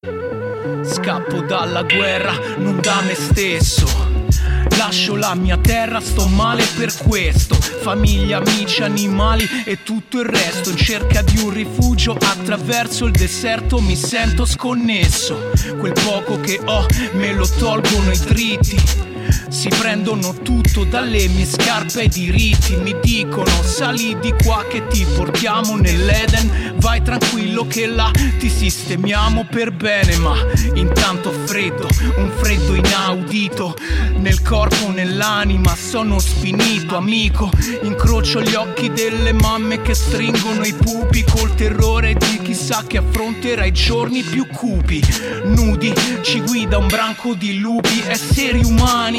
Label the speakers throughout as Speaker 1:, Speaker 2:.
Speaker 1: Scappo dalla guerra, non da me stesso. Lascio la mia terra, sto male per questo. Famiglia, amici, animali e tutto il resto. In cerca di un rifugio attraverso il deserto mi sento sconnesso. Quel poco che ho me lo tolgono i dritti. Si prendono tutto dalle mie scarpe ai diritti. Mi dicono sali di qua che ti portiamo nell'Eden. Vai tranquillo che là ti sistemiamo per bene. Ma intanto freddo, un freddo inaudito. Nel corpo, nell'anima sono sfinito amico. Incrocio gli occhi delle mamme che stringono i pupi. Col terrore di chissà che affronterà i giorni più cupi. Nudi ci guida un branco di lupi, esseri umani.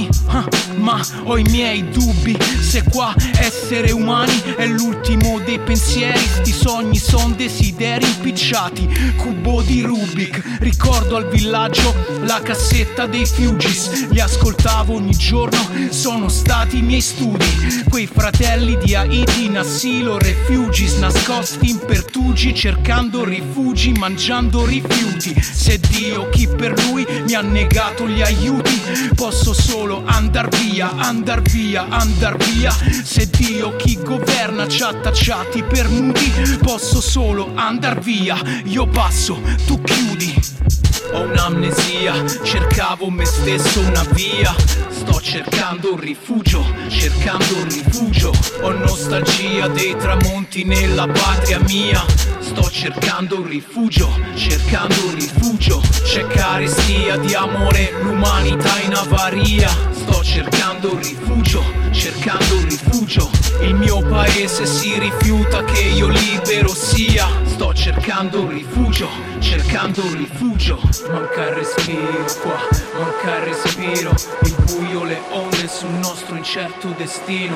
Speaker 1: Ma ho i miei dubbi se qua essere umani è l'ultimo dei pensieri. Sti sogni son desideri impicciati, cubo di Rubik. Ricordo al villaggio la cassetta dei Fugees. Li ascoltavo ogni giorno, sono stati i miei studi. Quei fratelli di Haiti in asilo, refugees nascosti in pertugi, cercando rifugi, mangiando rifiuti. Se Dio chi per lui mi ha negato gli aiuti, posso solo andar via, andar via, andar via. Se Dio chi governa ci ha tacciati per nudi, posso solo andar via. Io passo, tu chiudi. Ho un'amnesia, cercavo me stesso una via. Sto cercando un rifugio, cercando un rifugio. Ho nostalgia dei tramonti nella patria mia. Sto cercando un rifugio, cercando un rifugio. C'è carestia di amore, l'umanità in avaria. Sto cercando un rifugio, cercando un rifugio. Il mio paese si rifiuta che io libero sia. Sto cercando un rifugio, cercando un rifugio. Manca il respiro qua, manca il respiro. Il buio, le onde sul nostro incerto destino.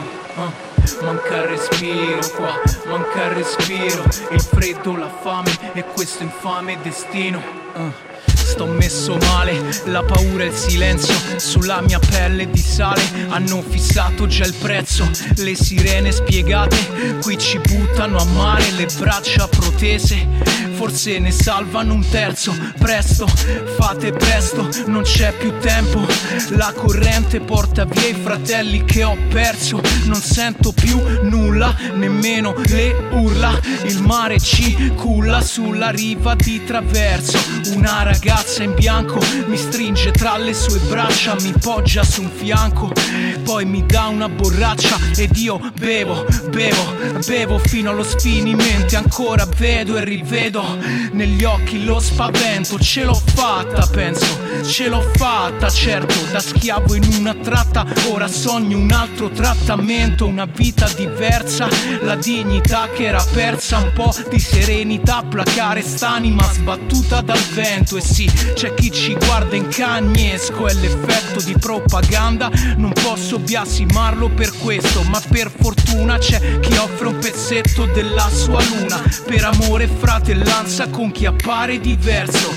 Speaker 1: Manca il respiro qua, manca il respiro. Il freddo, la fame e questo infame destino. Sto messo male, la paura e il silenzio sulla mia pelle di sale hanno fissato già il prezzo. Le sirene spiegate qui ci buttano a mare, le braccia protese forse ne salvano un terzo. Presto, fate presto, non c'è più tempo. La corrente porta via i fratelli che ho perso. Non sento più nulla, nemmeno le urla. Il mare ci culla sulla riva di traverso. Una ragazza in bianco mi stringe tra le sue braccia, mi poggia su un fianco, poi mi dà una borraccia ed io bevo, bevo, bevo fino allo sfinimento. Ancora vedo e rivedo negli occhi lo spavento. Ce l'ho fatta, penso, ce l'ho fatta, certo, da schiavo in una tratta. Ora sogno un altro trattamento, una vita diversa, la dignità che era persa, un po' di serenità, placare st'anima sbattuta dal vento. E sì, c'è chi ci guarda in cagnesco, è l'effetto di propaganda, non posso biasimarlo per questo, ma per fortuna c'è chi offre un pezzetto della sua luna, per amore e fratellanza con chi appare diverso.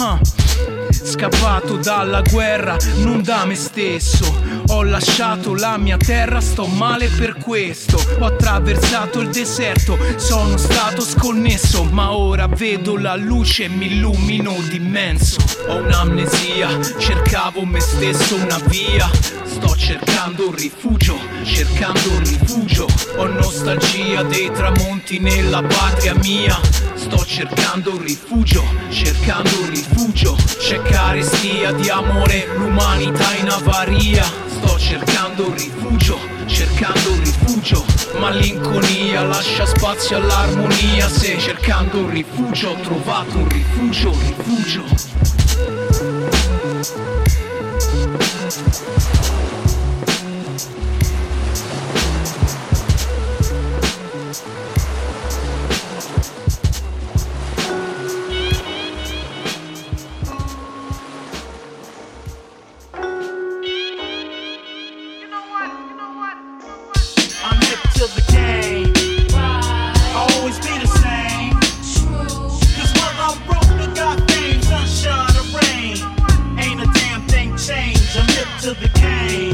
Speaker 1: Scappato dalla guerra, non da me stesso. Ho lasciato la mia terra, sto male per questo. Ho attraversato il deserto, sono stato sconnesso, ma ora vedo la luce e mi illumino d'immenso. Ho un'amnesia, cercavo me stesso una via. Sto cercando un rifugio, cercando un rifugio. Ho nostalgia dei tramonti nella patria mia. Sto cercando un rifugio, cercando un rifugio. C'è carestia di amore, l'umanità in avaria. Sto cercando un rifugio, cercando un rifugio. Malinconia lascia spazio all'armonia. Se cercando un rifugio ho trovato un rifugio, rifugio.
Speaker 2: To the game, I'll always be the same. Cause whether I'm broke or got fame, sunshine or rain, ain't a damn thing changed. I'm hip to the game.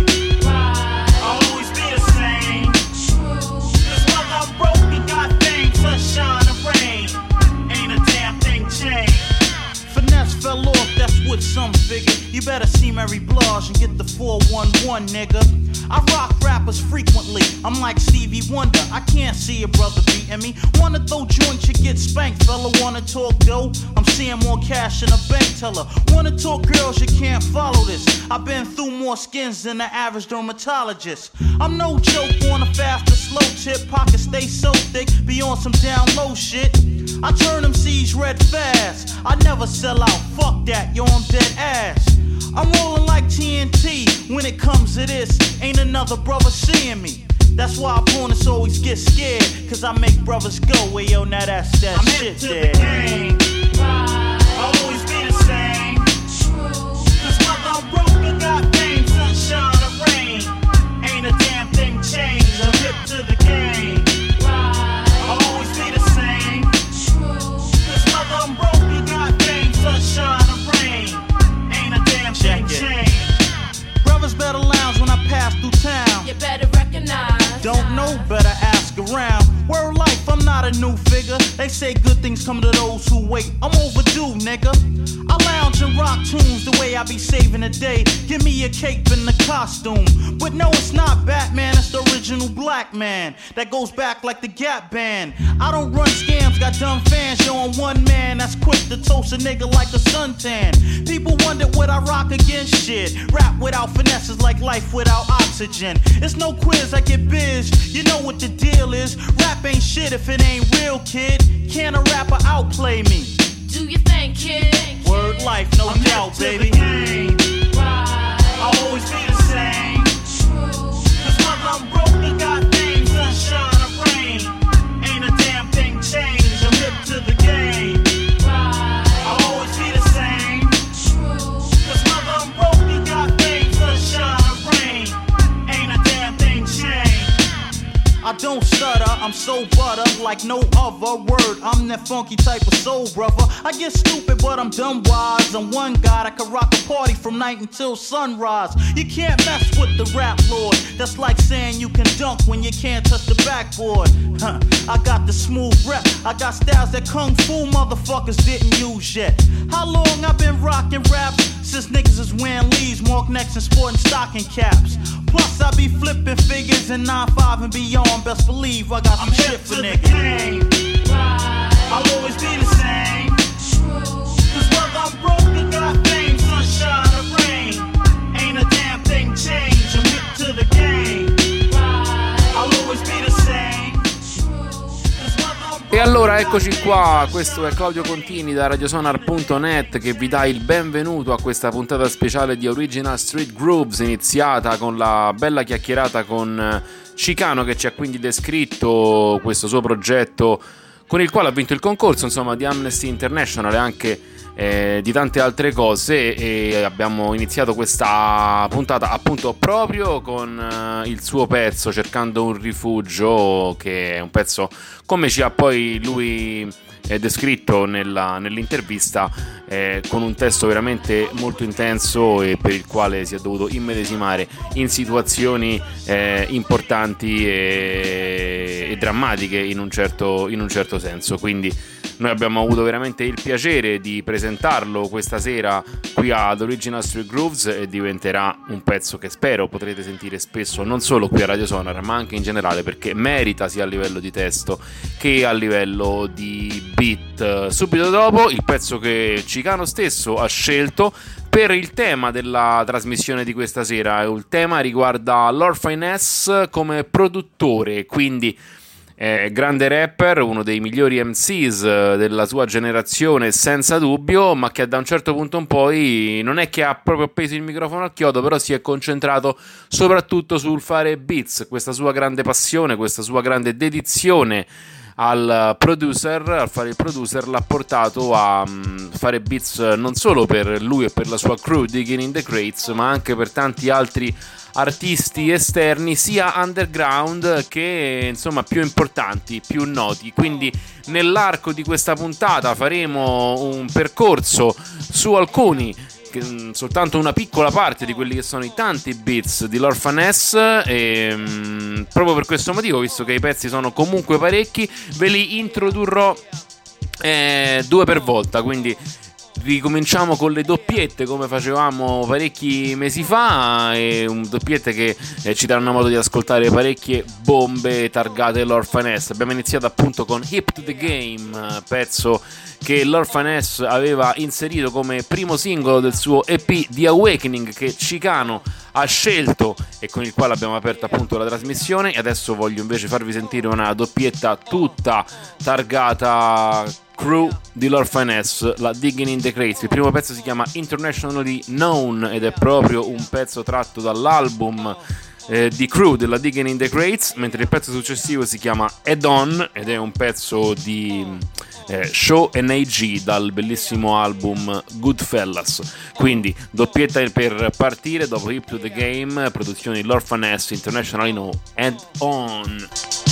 Speaker 2: with some figure. You better see Mary Blige and get the 411, nigga. I rock rappers frequently, I'm like Stevie Wonder. I can't see a brother beating me. Wanna throw joints, you get spanked, fella. Wanna talk dough? I'm seeing more cash in a bank teller. Wanna talk girls, you can't follow this. I've been through more skins than the average dermatologist. I'm no joke on a fast or slow tip. Pockets stay so thick, be on some down low shit. I turn them C's red fast. I never sell out, fuck that, yo, I'm dead ass. I'm rolling like TNT when it comes to this. Ain't another brother seeing me. That's why opponents always get scared, cause I make brothers go, well, yo, now that's that I'm shit there. I'm hip to the game, I'll always be the same. True. Cause whether I'm broke or got fame, sunshine or rain, ain't a damn thing changed. I'm hip to the game, I'll always be the same. True. Cause whether I'm broke or got fame, sunshine or rain, ain't a damn thing changed. Brothers better lounge when I pass through town.
Speaker 3: You better recognize.
Speaker 2: Don't know, better ask around. Word life, I'm not a new figure. They say good things come to those who wait. I'm overdue, nigga. I lounge and rock tunes the way I be saving the day. Give me a cape and a costume. But no, it's not Batman, it's the original black man that goes back like the Gap Band. I don't run scams, got dumb fans. Yo, I'm one man that's quick to toast a nigga like a suntan. People wonder what I rock against shit. Rap without finesse is like life without oxygen. It's no quiz, I get biz. You know what the deal is. Rap ain't shit if it ain't real, kid. Can a rapper outplay me?
Speaker 3: Do you think, kid?
Speaker 2: Word life, no doubt, baby. I'll always be the same. True. Cause whether I'm broke or got fame, sunshine or rain, ain't a damn thing changed. I'm hip to the game. I'll always be the same. True. Cause whether I'm broke or got fame, sunshine or rain, ain't a damn thing changed. I don't stutter, I'm so butter like no other word. I'm that funky type of soul brother. I get stupid, but I'm dumb wise. I'm one guy that can rock a party from night until sunrise. You can't mess with the rap lord. That's like saying you can dunk when you can't touch the backboard. I got the smooth rep. I got styles that kung fu motherfuckers didn't use yet. How long I been rocking rap? Since niggas is wearing leaves, mark necks and sporting stocking caps. Plus I be flipping figures in 9-5 and beyond. Best believe I got some shit for niggas. I'll always be the same. Cause whether I'm broke or got fame, sunshine or rain, ain't a damn thing changed. I'm hip to the game. I'll always be the same.
Speaker 4: E allora eccoci qua, questo è Claudio Contini da radiosonar.net che vi dà il benvenuto a questa puntata speciale di Original Street Grooves, iniziata con la bella chiacchierata con Chicano, che ci ha quindi descritto questo suo progetto con il quale ha vinto il concorso, insomma, di Amnesty International e anche di tante altre cose, e abbiamo iniziato questa puntata appunto proprio con il suo pezzo Cercando un rifugio, che è un pezzo, come ci ha poi lui descritto nell'intervista, con un testo veramente molto intenso e per il quale si è dovuto immedesimare in situazioni importanti e drammatiche in un certo senso. Quindi noi abbiamo avuto veramente il piacere di presentarlo questa sera qui ad Original Street Grooves e diventerà un pezzo che spero potrete sentire spesso, non solo qui a Radio Sonar ma anche in generale, perché merita sia a livello di testo che a livello di beat. Subito dopo il pezzo che Chicano stesso ha scelto per il tema della trasmissione di questa sera. Il tema riguarda Lord Finesse come produttore, quindi grande rapper, uno dei migliori MCs della sua generazione senza dubbio, ma che da un certo punto in poi non è che ha proprio appeso il microfono al chiodo, però si è concentrato soprattutto sul fare beats. Questa sua grande passione, questa sua grande dedizione al fare il producer, l'ha portato a fare beats non solo per lui e per la sua crew Digging in the Crates, ma anche per tanti altri artisti esterni, sia underground che insomma più importanti, più noti. Quindi nell'arco di questa puntata faremo un percorso su alcuni, soltanto una piccola parte di quelli che sono i tanti beats di Lord Finesse, e proprio per questo motivo, visto che i pezzi sono comunque parecchi, ve li introdurrò due per volta. Quindi ricominciamo con le doppiette come facevamo parecchi mesi fa, e doppiette che ci daranno modo di ascoltare parecchie bombe targate l'Orphaness. Abbiamo iniziato appunto con Hip to the Game, pezzo che l'Orphaness aveva inserito come primo singolo del suo EP The Awakening, che Chicano ha scelto e con il quale abbiamo aperto appunto la trasmissione. E adesso voglio invece farvi sentire una doppietta tutta targata Crew di l'Orphaness, la Digging in the Crates. Il primo pezzo si chiama Internationally Known ed è proprio un pezzo tratto dall'album di Crew della Digging in the Crates, mentre il pezzo successivo si chiama Head On ed è un pezzo di Show NAG dal bellissimo album Goodfellas. Quindi doppietta per partire dopo Hip to the Game, produzioni l'Orphaness, Internationally Known, Head On.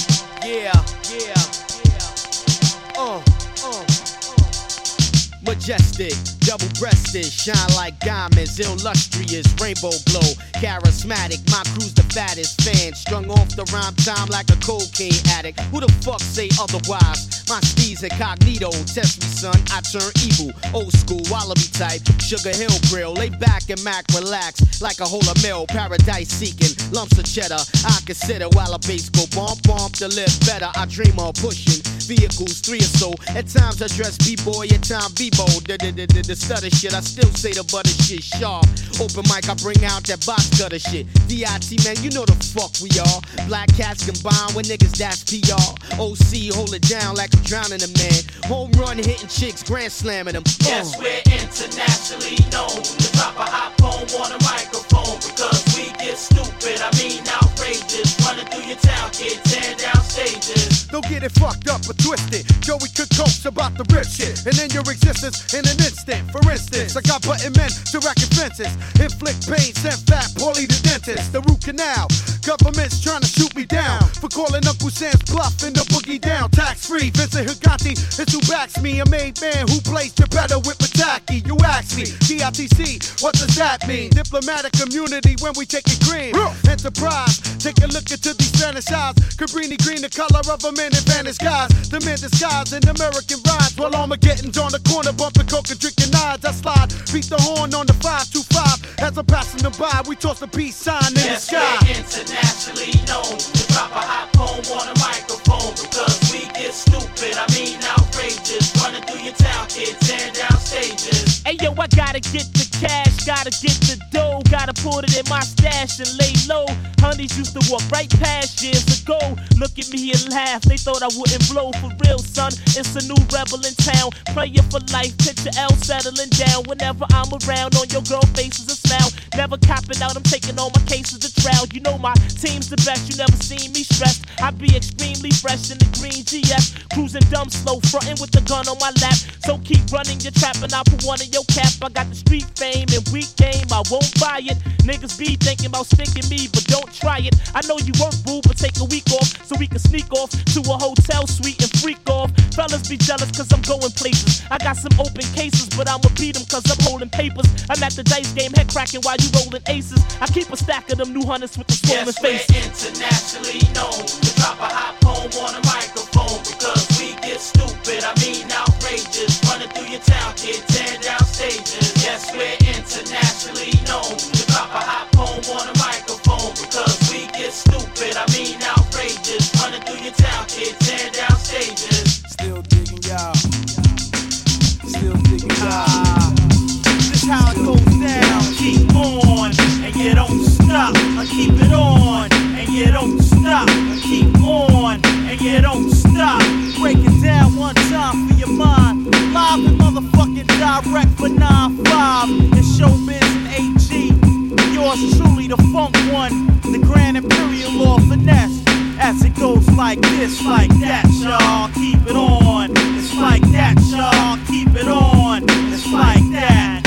Speaker 5: Majestic, double-breasted, shine like diamonds, illustrious, rainbow glow, charismatic, my crew's the fattest fan, strung off the rhyme time like a cocaine addict, who the fuck say otherwise, my steez incognito, test me son, I turn evil, old school, wallaby type, Sugar Hill grill, lay back and Mac relax, like a whole of mill, paradise seeking, lumps of cheddar, I consider while a bass go bump, to live better, I dream of pushing, vehicles, 3 or so, at times I dress b-boy, at times b-boy, the stutter shit, I still say the butter shit sharp. Open mic, I bring out that box cutter shit. DIT, man, you know the fuck we are. Black cats combined with niggas, that's PR. OC, hold it down like I'm drowning a man. Home run, hitting chicks, grand slamming them.
Speaker 2: Yes, we're internationally known to drop a hot poem on a microphone because we get stupid, I mean outrageous. Running through your town, kid, tearing down stages.
Speaker 5: Don't get it fucked up or twisted. Joey could coach about the rip shit and end your existence in an instant. For instance, I got button men to racket fences, inflict pain, send fat, poorly the dentist. The root canal, government's trying to shoot me down for calling Uncle Sam's bluff in the boogie down. Tax free, Vincent Higanti is who backs me. A made man who plays you better with Pataki. You ask me, DITC, what does that mean? Diplomatic community when we take it green. Enterprise, take a look into these Spanish eyes. Cabrini green, the color of a man in Spanish guys. The men disguised in American rides. While Armageddon's on the corner, bumping coke and drinking knives. I slide, beat the horn on the 525. As I'm passing them by, we toss the peace sign in the sky.
Speaker 2: We're internationally known to drop a hot poem on a microphone because we get stupid, I mean outrageous. Running through your town, kid, tearing down stages.
Speaker 6: Hey yo, I gotta get the cash, gotta get the dough, gotta put it in my stash and lay low. Honeys used to walk right past years ago. Look at me and laugh, they thought I wouldn't blow. For real, son, it's a new rebel in town. Prayer for life, picture L settling down. Whenever I'm around, on your girl faces a smile. Never copping out, I'm taking all my cases to trial. You know my team's the best, you never seen me stressed. I be extremely fresh in the green GS, cruising dumb slow, frontin' with the gun on my lap. So keep running your trap and I'll put one in your cap. I got the street fame and weak game, I won't buy it. Niggas be thinking about sticking me, but don't try it. I know you work, boo, but take a week off so we can sneak off to a hotel suite and freak off. Fellas be jealous cause I'm going places. I got some open cases, but I'ma beat them cause I'm holding papers. I'm at the dice game, head cracking while you rolling aces. I keep a stack of them new hunters with the swollen face.
Speaker 2: We're internationally known to drop a hot poem on a microphone because we get stupid, I mean outrageous. Running through your town, kid, tearing down stages. Yes, we're internationally known to drop a hot poem on a microphone because we get stupid, I mean outrageous. Running through your town, kid, tearing down stages.
Speaker 5: Still digging y'all. Still digging y'all. This how it goes down.
Speaker 2: Keep on, and you don't stop. I keep it on, and you don't stop. I keep on, and you don't stop.
Speaker 5: Break it down one time for your mind. Live and motherfucking direct for 9-5. It's Showbiz and AG. Yours truly, the funk one. The Grand Imperial Law Finesse. As it goes like this, like that, y'all. Keep it on. It's like that, y'all. Keep it on. It's like that.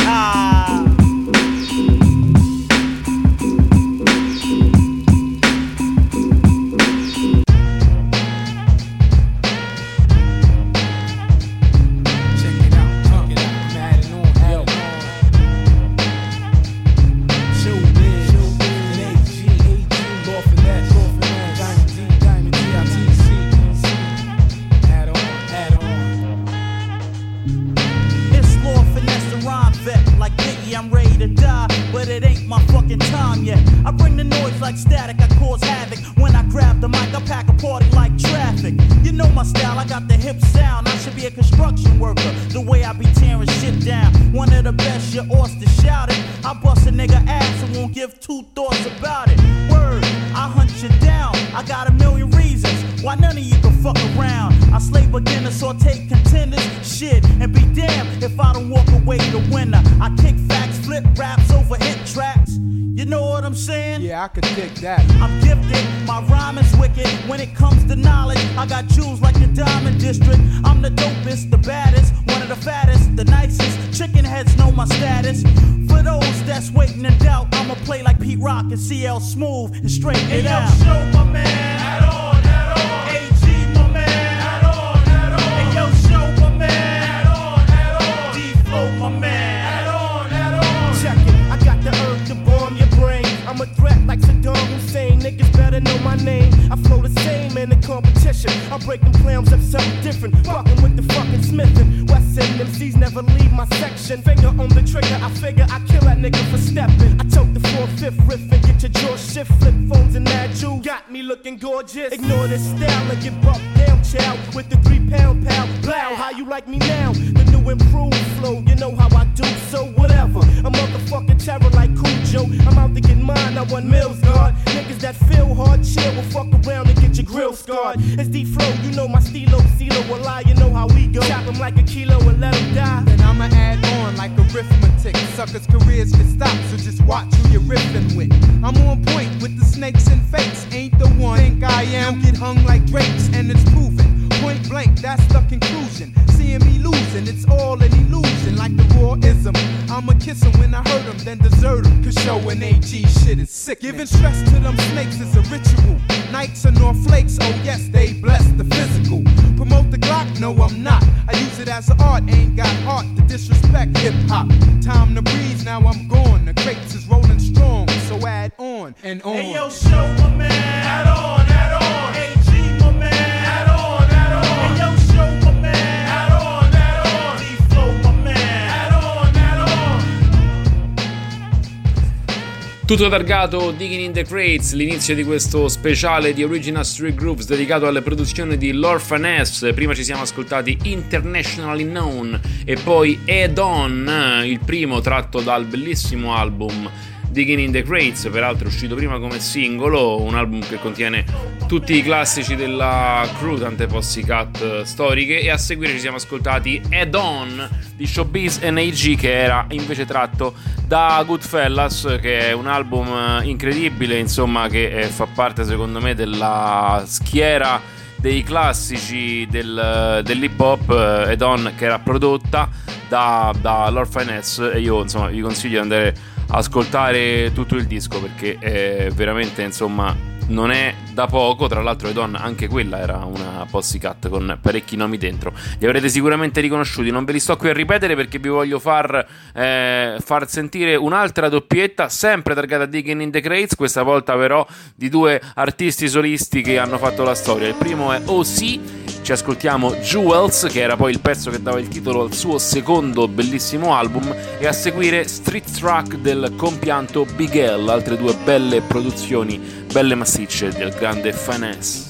Speaker 7: I'm ready to die, but it ain't my fucking time yet. I bring the noise like static, I cause havoc. When I grab the mic, I pack a party like traffic. You know my style, I got the hip sound. I should be a construction worker, the way I be tearing shit down. One of the best, you ought to shout it. I bust a nigga ass and won't give two thoughts about it. Word, I hunt you down. I got a million reasons why none of you can fuck around. I slay beginners or take contenders, shit, and be damned if I don't walk away the winner. I kick facts, flip raps over hit tracks. You know what I'm saying?
Speaker 8: Yeah, I could dig that.
Speaker 7: I'm gifted, my rhyme is wicked. When it comes to knowledge, I got jewels like the Diamond District. I'm the dopest, the baddest, one of the fattest, the nicest. Chicken heads know my status. For those that's waiting in doubt, I'ma play like Pete Rock and CL Smooth and straighten it out.
Speaker 2: Hey, yo, show my man, at on, at on. AG, my man, at on, at on. Hey, yo, show my man, at on. D-Flow, my man, at on.
Speaker 9: Check it, I got the urge to bomb your brain. I'm a threat like Saddam Hussein. Niggas better know my name. I flow the same in the competition. I break them clams up something different. Fucking with the fucking Smithin'. West End MCs never leave my section. Finger on the trigger, I figure I kill that nigga for stepping. I choke the 4/5 riff and get your jaw shift. Flip phones and mad jewels. Got me looking gorgeous. Ignore this style and get bucked down, chow. With the 3-pound pal. Blow, how you like me now? The new improved flow, you know how I do, so whatever. A motherfucking terror like Cujo. I'm out to get mine, I want Mills guard. Niggas that feel hard, chill, will fuck around and get your grill scarred. It's D-Flow, you know my stilo, will lie, you know how we go. Chop him like a kilo and let him die.
Speaker 8: Then I'ma add on like arithmetic. Suckers' careers can stop, so just watch who you're riffing with. I'm on point with the snakes and fakes. Ain't the one think I am. Get hung like grapes, and it's proven. Point blank, that's the conclusion. Seeing me losing, it's all an illusion, like the raw-ism. I'ma kiss him when I hurt him, then desert him. Cause showing AG shit is sick. Giving stress to them snakes is a ritual. Nights are North Flakes, oh yes, they bless the physical. Promote the Glock, no I'm not. I use it as an art, ain't got heart to disrespect hip-hop. Time to breathe, now I'm gone. The crates is rolling strong, so add on and on.
Speaker 2: Hey, yo, show my man, at on, at on. AG, my man, at on, at on. Hey, yo, show my man, at on. D-Flow, my man, at on,
Speaker 4: Tutto targato Digging in the Crates, l'inizio di questo speciale di Original Street Grooves dedicato alle produzioni di Lord Finesse. Prima ci siamo ascoltati Internationally Known e poi Head On, il primo tratto dal bellissimo album Digging in the Crates, peraltro uscito prima come singolo, un album che contiene tutti i classici della crew, tante posse cut storiche, e a seguire ci siamo ascoltati Head On di Showbiz NAG, che era invece tratto da Goodfellas, che è un album incredibile, insomma, che fa parte secondo me della schiera dei classici dell'hip hop. Head On, che era prodotta da Lord Finesse, e io insomma vi consiglio di andare a ascoltare tutto il disco, perché è veramente, insomma, non è da poco. Tra l'altro Head On, anche quella era una posse cut con parecchi nomi dentro, li avrete sicuramente riconosciuti, non ve li sto qui a ripetere perché vi voglio far sentire un'altra doppietta sempre targata a Digging in the Crates, questa volta però di due artisti solisti che hanno fatto la storia. Il primo è OC, ci ascoltiamo Jewels, che era poi il pezzo che dava il titolo al suo secondo bellissimo album, e a seguire Street Track del compianto Big L, altre due belle produzioni, belle massicce del grande Finesse.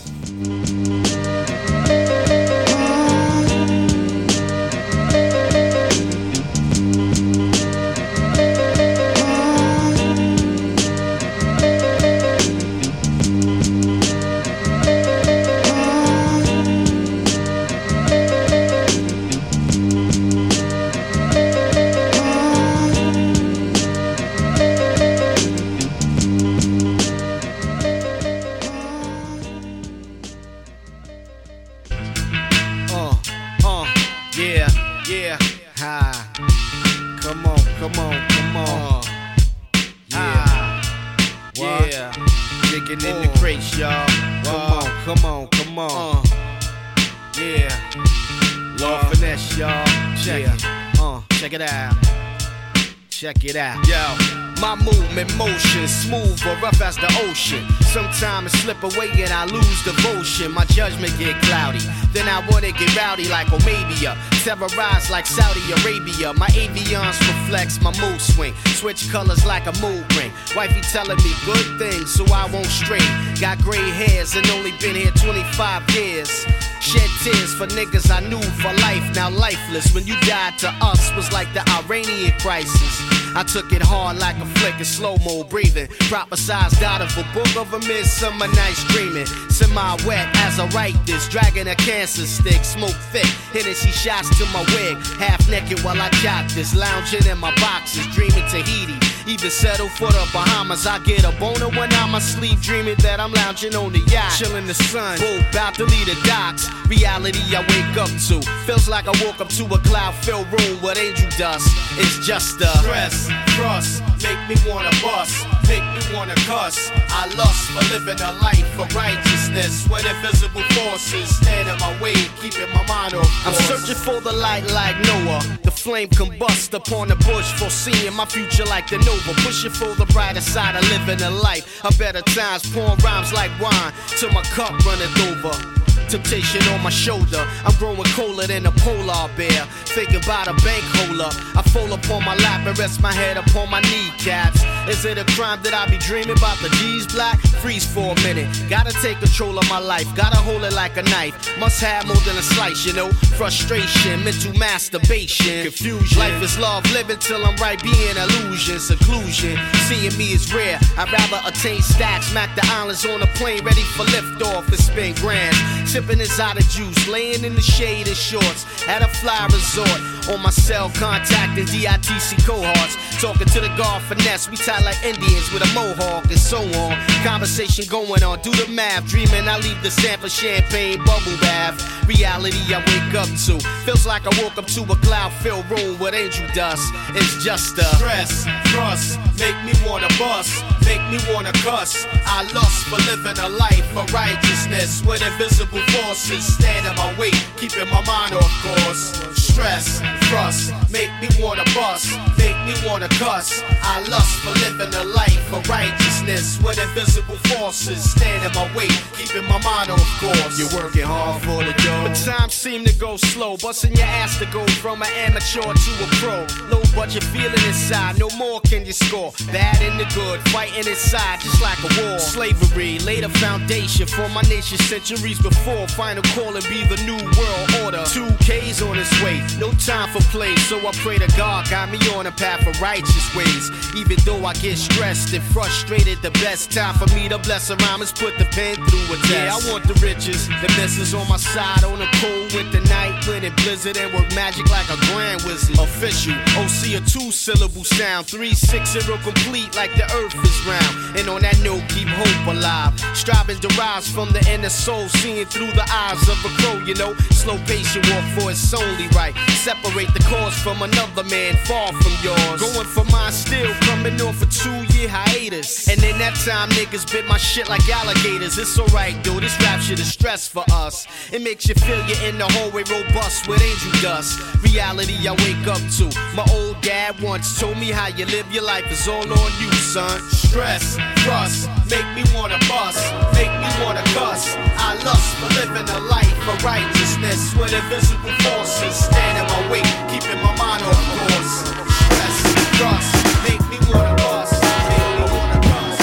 Speaker 5: check it out. Yo, my movement motion, smooth or rough as the ocean. Sometimes I slip away and I lose devotion. My judgment get cloudy, then I wanna get rowdy like Omabia. Terrorize like Saudi Arabia. My avions reflects my mood swing. Switch colors like a mood ring. Wifey telling me good things so I won't stray. Got gray hairs and only been here 25 years. Shed tears for niggas I knew for life, now lifeless. When you died to us was like the Iranian crisis. I took it hard like a flick of slow-mo breathing. Prophesized out of a book of a midsummer night's dreaming. Semi-wet as I write this, dragging a cancer stick, smoke thick, Hennessy shots to my wig. Half naked while I chop this, lounging in my boxes, dreaming Tahiti. Even settle for the Bahamas. I get a boner when I'm asleep, dreaming that I'm lounging on the yacht, chilling the sun, boat about to leave the docks. Reality I wake up to, feels like I woke up to a cloud-filled room with angel dust. It's just a stress, thrust, make me wanna bust, make me wanna cuss. I lust for living a life of righteousness, when invisible forces stand in my way, keeping my mind off course. I'm searching for the light like Noah. The flame combust upon the bush, foreseeing my future like the Nova. Pushing for the brighter side of living a life of better times, pouring rhymes like wine till my cup runneth over. Temptation on my shoulder, I'm growing colder than a polar bear. Thinking about a bank holder, I fold up on my lap and rest my head upon my kneecaps. Is it a crime that I be dreaming about the G's black? Freeze for a minute, gotta take control of my life, gotta hold it like a knife. Must have more than a slice, you know. Frustration, mental masturbation, confusion. Life is love, living till I'm right, being illusion, seclusion. Seeing me is rare, I'd rather attain stacks, smack the islands on a plane, ready for liftoff and spin grand. Sipping exotic juice, laying in the shade in shorts at a fly resort. On my cell, contacting DITC cohorts, talking to the guard finesse. We tie like Indians with a mohawk and so on. Conversation going on, do the math. Dreaming I leave the sample champagne bubble bath. Reality I wake up to, feels like I woke up to a cloud-filled room with angel dust. It's just a stress, thrust, make me wanna bust, make me wanna cuss. I lust for living a life of righteousness, with invisible forces stand in my way, keeping my mind off course. Stress, thrust, make me wanna bust, make me wanna cuss. I lust for living a life of righteousness, with invisible forces stand in my way, keeping my mind off course. You're working hard for the dough, but time seem to go slow, busting your ass to go from an amateur to a pro. Low budget feeling inside, no more can you score. Bad and the good, fighting inside just like a war. Slavery laid a foundation for my nation centuries before. Final call and be the new world order. 2K's on its way, no time for play, so I pray to God got me on a path of righteous ways. Even though I get stressed and frustrated, the best time for me to bless a rhyme is put the pen through a test. Yeah, I want the riches, the misses on my side on a cold winter night, winning blizzard and work magic like a grand wizard. Official, OC a 2-syllable sound, 3-6-0 complete like the earth is round. And on that note, keep hope alive. Striving derives from the inner soul, seeing through the eyes of a crow, you know. Slow pace you walk for it's only right. Separate the cause from another man, far from yours. Going for mine still, coming off a 2-year hiatus. And in that time, niggas bit my shit like alligators. It's alright, dude, this rap shit is stress for us. It makes you feel you're in the hallway robust with angel dust. Reality I wake up to. My old dad once told me how you live your life is all on you, son. Stress, thrust, make me wanna bust, make me wanna cuss. I lust for living a life of righteousness, with invisible forces stand in my way, keeping my mind off course. Stress, thrust, make me wanna bust, make me wanna cuss.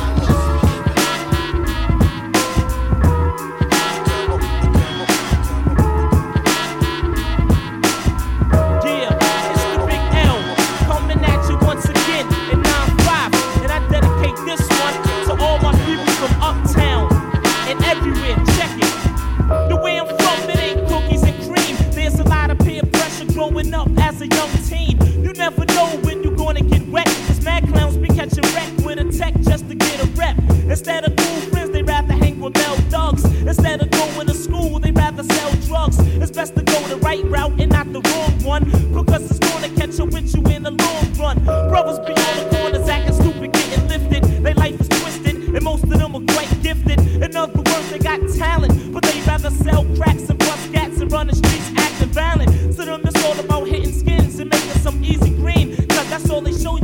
Speaker 6: Yeah, it's the Big L, coming at you once again in 9-5, and I dedicate this one to all my people from uptown and everywhere. Check it. The way I'm from, it ain't cookies and cream. There's a lot of peer pressure growing up as a young teen. You never know when you're gonna get wet, cause mad clowns be catching wreck with a tech just to get a rep. Instead of cool friends, they rather hang with male thugs. Instead of going to school, they rather sell drugs. It's best to go the right route and not the wrong one, because it's gonna catch up with you in the long run. Brothers be on the corners acting stupid, getting lifted. Their life is twisted, and most of them are quite gifted. In other words, they got talent, but they rather sell cracks and bust cats and run the streets acting violent. To them, it's all about hitting skins and making some easy green, cause that's all they show you.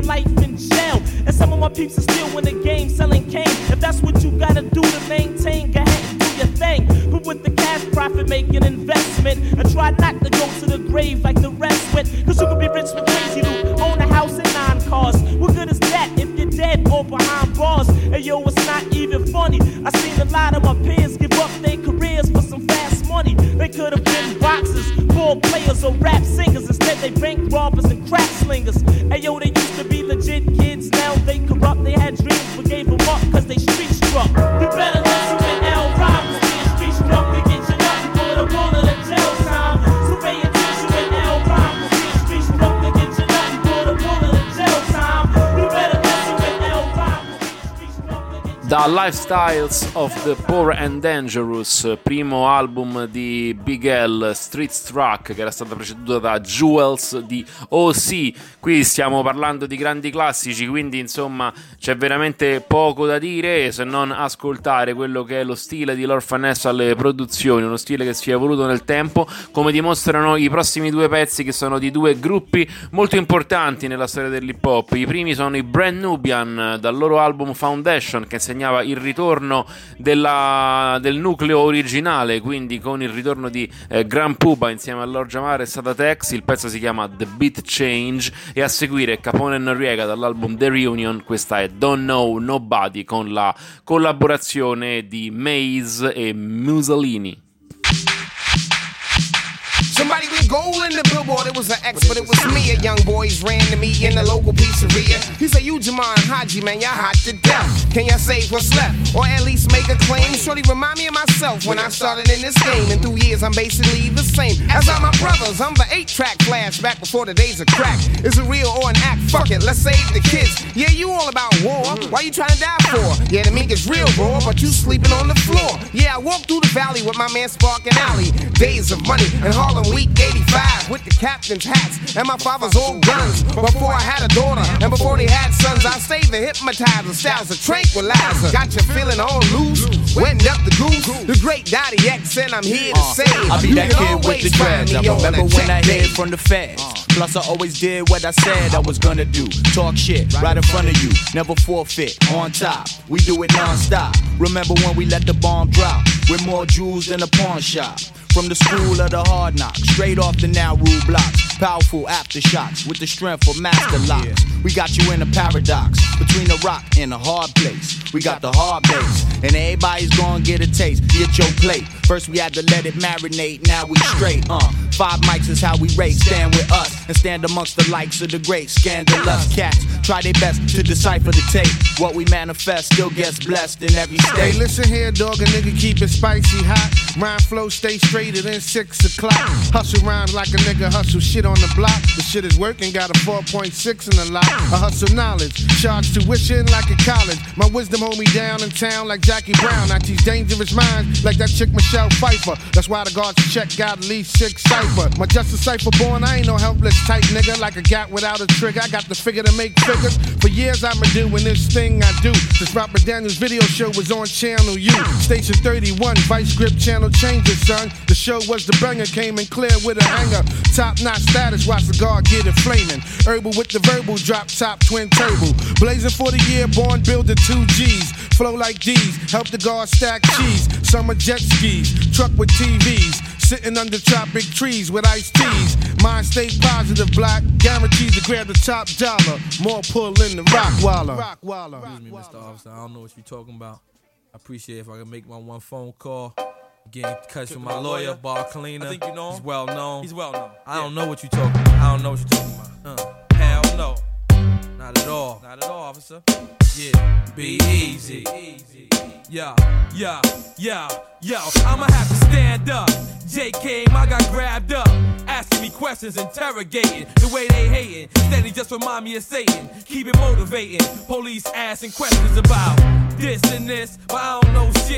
Speaker 6: life in jail. And some of my peeps are still in the game selling cane. If that's what you gotta do to maintain, go ahead and do your thing. But with the cash profit, make an investment. And try not to go to the grave like the rest went. Cause you can be rich with crazy loot, own a house and 9 cars. What good is that if you're dead or behind bars? And yo, it's not even funny. I seen a lot of my peers give up their careers for some fast money. They could have been boxers, ball players, or rap singers. Instead, they bank robbers and crack slingers. And yo, they used to be legit kids. Now they corrupt. They had dreams but gave them up cause they street struck. You better listen to L. Robbins being street struck. We get you nothing for the roll of the jail time. So pay attention to L. Robbins being street struck. We get you nothing for the roll of the jail time. You better listen to L. Robbins being street struck.
Speaker 4: Da Lifestyles of the Poor and Dangerous, primo album di Big L, Street Struck, che era stato preceduto da Jewels di O.C. Qui stiamo parlando di grandi classici, quindi insomma c'è veramente poco da dire se non ascoltare quello che è lo stile di Lord Finesse alle produzioni, uno stile che si è evoluto nel tempo, come dimostrano i prossimi 2 pezzi, che sono di 2 gruppi molto importanti nella storia dell'hip hop. I primi sono i Brand Nubian, dal loro album Foundation, che segnava il ritorno del nucleo originale, quindi con il ritorno di Grand Puba insieme a Lord Jamar e Sada Tex. Il pezzo si chiama The Beat Change, e a seguire Capone e Noriega dall'album The Reunion. Questa è Don't Know Nobody, con la collaborazione di Maze e Mussolini.
Speaker 10: Somebody with gold in the billboard, it was an ex, but it was me. A young boys ran to me in the local pizzeria. He said, you Jamal and Haji, man, y'all hot to death. Can y'all save what's left, or at least make a claim? Shorty remind me of myself when I started in this game. In 2 years, I'm basically the same as all my brothers. I'm the 8-track flashback before the days of crack. Is it real or an act? Fuck it, let's save the kids. Yeah, you all about war. Why you trying to die for? Yeah, the mink is real raw, but you sleeping on the floor. Yeah, I walked through the valley with my man Spark and Alley. Days of money in Harlem Week 85 with the captain's hats and my father's old guns. Before I had a daughter and before they had sons, I saved the hypnotizer, styles of tranquilizer. Got you feeling all loose, wetting up the goose. The great Daddy X, and I'm here to say
Speaker 11: I'll be that kid with the dreads. I remember when I hid from the feds. Plus I always did what I said I was gonna do. Talk shit right in front of you, never forfeit. On top, we do it non-stop. Remember when we let the bomb drop with more jewels than a pawn shop. From the school of the hard knocks, straight off the now rule blocks. Powerful aftershocks with the strength of master locks. We got you in a paradox between a rock and a hard place. We got the hard base, and everybody's gonna get a taste. Get your plate. First we had to let it marinate, now we straight. 5 mics is how we rate. Stand with us and stand amongst the likes of the great. Scandalous cats try their best to decipher the tape. What we manifest still gets blessed in every state.
Speaker 8: Hey, listen here, dog, a nigga keep it spicy hot. Rhyme flow stay straighter than 6 o'clock. Hustle rhymes like a nigga hustle shit on the block. The shit is working, got a 4.6 in the lot. I hustle knowledge, charge tuition like a college. My wisdom hold me down in town like Jackie Brown. I teach dangerous minds like that chick Michelle Pfeiffer. That's why the guards check got at least 6 cipher. My justice cipher born, I ain't no helpless type nigga. Like a gat without a trigger, I got the figure to make figures. For years I've been doing this thing I do. This Robert Daniels video show was on Channel U. Station 31, Vice Grip Channel Changer, son. The show was the banger, came in clear with a hanger. Top notch status, watch the guard get it flaming. Herbal with the verbal, drop top twin turbo. Blazing for the year, born builder 2 G's. Flow like D's, help the guard stack cheese. Summer jet skis, truck with TVs. Sitting under tropic trees with iced teas. Mind state positive, black, guaranteed to grab the top dollar. More pull in the Rockwaller.
Speaker 12: Excuse me, Mr. Officer, I don't know what you're talking about. I appreciate if I can make my one phone call. Getting cuts from my lawyer, bar cleaner. I think you know him. He's well known. He's well known. I don't know what you're talking about. I don't know what you're talking about. Hell no. Not at all. Not at all, officer. Yeah, be easy. Yeah. I'ma have to stand up. Jay came, I got grabbed up. Asking me questions, interrogating. The way they hating. Steady just remind me of Satan. Keep it motivating. Police asking questions about this and this, but I don't know shit.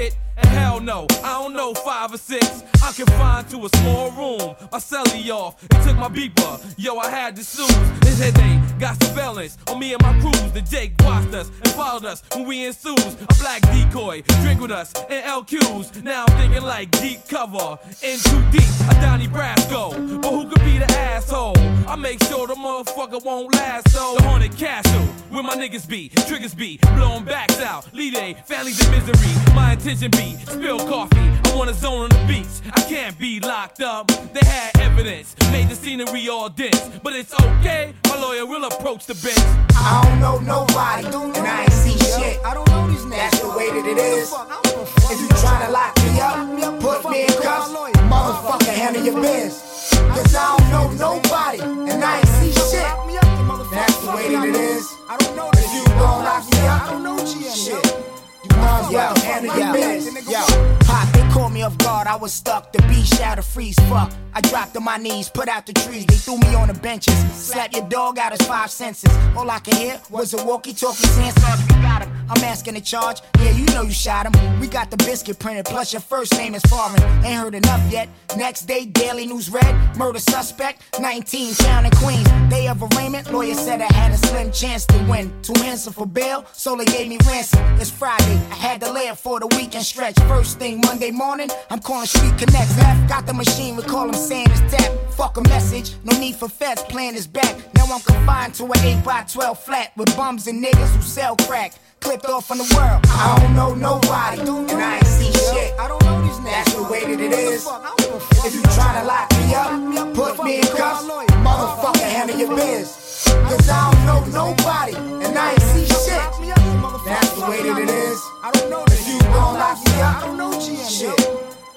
Speaker 12: And hell no, I don't know 5 or 6. I'm confined to a small room. My celly off, it took my beeper. Yo, I had to sue. This head they got surveillance on me and my crews. The Jake watched us and followed us when we ensues. A black decoy, drink with us in LQs. Now I'm thinking like deep cover, in too deep, a Donnie Brasco. But who could be the asshole? I make sure the motherfucker won't last, so the haunted castle, where my niggas be, triggers be, blowing backs out, lead a families in misery. My intention be, spill coffee, I want a zone on the beach, I can't be locked up. They had evidence, made the scenery all dense, but it's okay, my lawyer will approach the bench.
Speaker 13: I don't know nobody, and I ain't see shit. I don't know these names. That's the way that it is. If you tryna lock me up, put me in cuffs, motherfucker, handle your biz. Cause I don't know nobody, and I ain't see shit. That's the way that it is. If you gon' lock me up, I don't know shit. You might as well handle your biz.
Speaker 14: Yo, Pop, they caught me off guard, I was stuck, the beat shatter freeze, fuck. I dropped on my knees, put out the trees, they threw me on the benches. Slap your dog out his 5 senses. All I could hear was a walkie-talkie saying, "Sarge, we got him." I'm asking the charge, yeah, you know you shot him. We got the biscuit printed, plus your first name is foreign. Ain't heard enough yet. Next day, Daily News read, murder suspect, 19, found in Queens. Day of arraignment, lawyer said I had a slim chance to win. Too handsome for bail, so they gave me ransom. It's Friday, I had to lay it for the weekend stretch. First thing Monday morning, I'm calling Street Connect. Got the machine, we call him saying it's tap. Fuck a message, no need for feds, plan is back. Now I'm confined to an 8x12 flat with bums and niggas who sell crack. Clipped off from the world.
Speaker 13: I don't know nobody, and I ain't see shit. I don't know these names. That's the way that it is. If you tryna lock me up, put me in cuffs, motherfucker, handle your biz. Cause I don't know nobody, and I ain't see shit. That's the way that it is. If you gon' lock me up, I don't know shit.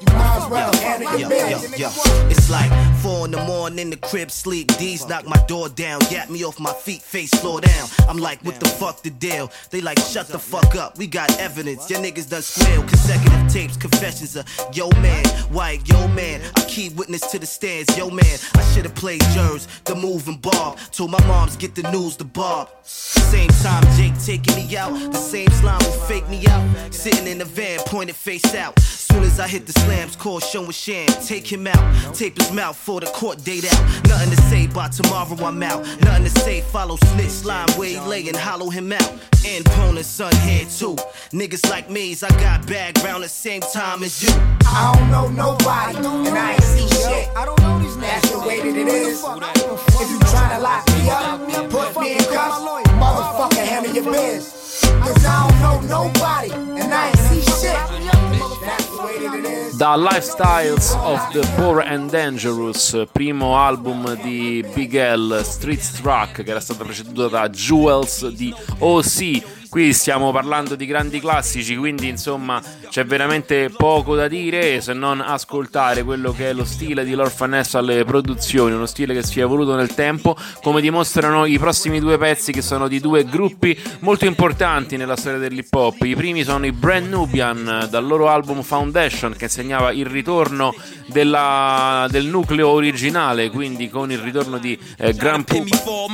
Speaker 15: Yo, it's like 4 in the morning, the crib sleep. D's knock my door down, gat me off my feet, face slow down. I'm like, what the fuck the deal? They like, shut the fuck up, we got evidence. Your niggas done squeal, consecutive tapes, confessions of yo man, white, yo man. I keep witness to the stands, yo man. I should've played Jers, the moving Bob. Told my moms get the news to Bob. Same time Jake taking me out, the same slime will fake me out. Sitting in the van, pointed face out. Soon as I hit the slams, call showing Shan, take him out, tape his mouth for the court date out. Nothing to say, by tomorrow I'm out. Nothing to say, follow snitch slime where he lay and hollow him out. And Pona son here too. Niggas like me's, I got bagged round the same time as you.
Speaker 13: I don't know nobody, and I ain't see shit. I don't know these names. That's the way that it is. If you tryna lock me up, put me in cuffs, motherfucker, handle your biz. Cause I don't know nobody, and I ain't see shit. That's the way that it is.
Speaker 4: Da Lifestyles of the Poor and Dangerous, primo album di Big L, Street Struck, che era stato preceduto da Jewels di O.C. Qui stiamo parlando di grandi classici, quindi insomma c'è veramente poco da dire se non ascoltare quello che è lo stile di Lord Finesse alle produzioni, uno stile che si è evoluto nel tempo, come dimostrano i prossimi 2 pezzi, che sono di 2 gruppi molto importanti nella storia dell'hip hop. I primi sono i Brand Nubian, dal loro album Foundation, che segnava il ritorno del nucleo originale, quindi con il ritorno di Grand Poop.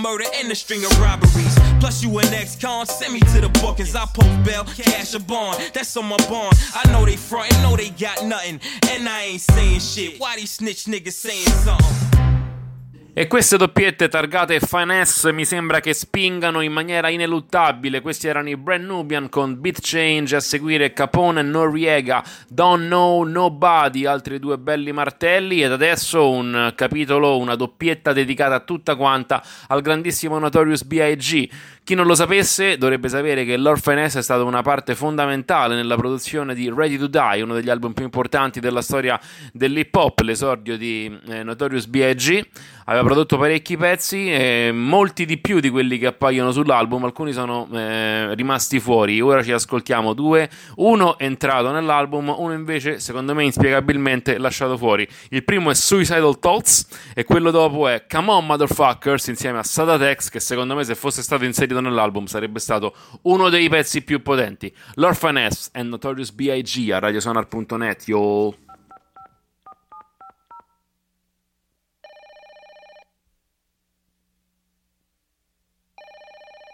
Speaker 16: Plus you an ex-con, send me to the bookings. I post bail, cash a bond, that's on my bond. I know they frontin', know they got nothing, and I ain't saying shit. Why these snitch niggas saying something?
Speaker 4: E queste doppiette targate Finesse mi sembra che spingano in maniera ineluttabile. Questi erano i Brand Nubian con Beat Change, a seguire Capone e Noriega, Don't Know Nobody, altri 2 belli martelli, ed adesso un capitolo, una doppietta dedicata tutta quanta al grandissimo Notorious B.I.G. Chi non lo sapesse dovrebbe sapere che Lord Finesse è stata una parte fondamentale nella produzione di Ready to Die, uno degli album più importanti della storia dell'hip hop, l'esordio di Notorious B.I.G. Aveva prodotto parecchi pezzi, molti di più di quelli che appaiono sull'album, alcuni sono rimasti fuori. Ora ci ascoltiamo 2, uno è entrato nell'album, uno invece secondo me inspiegabilmente lasciato fuori. Il primo è Suicidal Thoughts e quello dopo è Come On Motherfuckers insieme a Sadatex, che secondo me se fosse stato inserito nell'album sarebbe stato uno dei pezzi più potenti. Lord Finesse and Notorious B.I.G. a radiosonar.net, yo.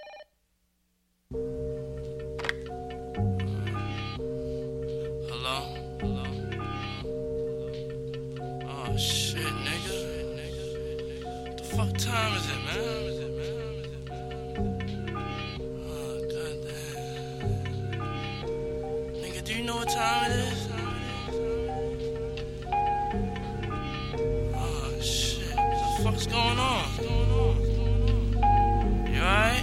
Speaker 16: Hello?
Speaker 17: time is it, man? Oh, goddamn. Nigga, do you know what time it is? Oh, shit. What the fuck's going on? You alright?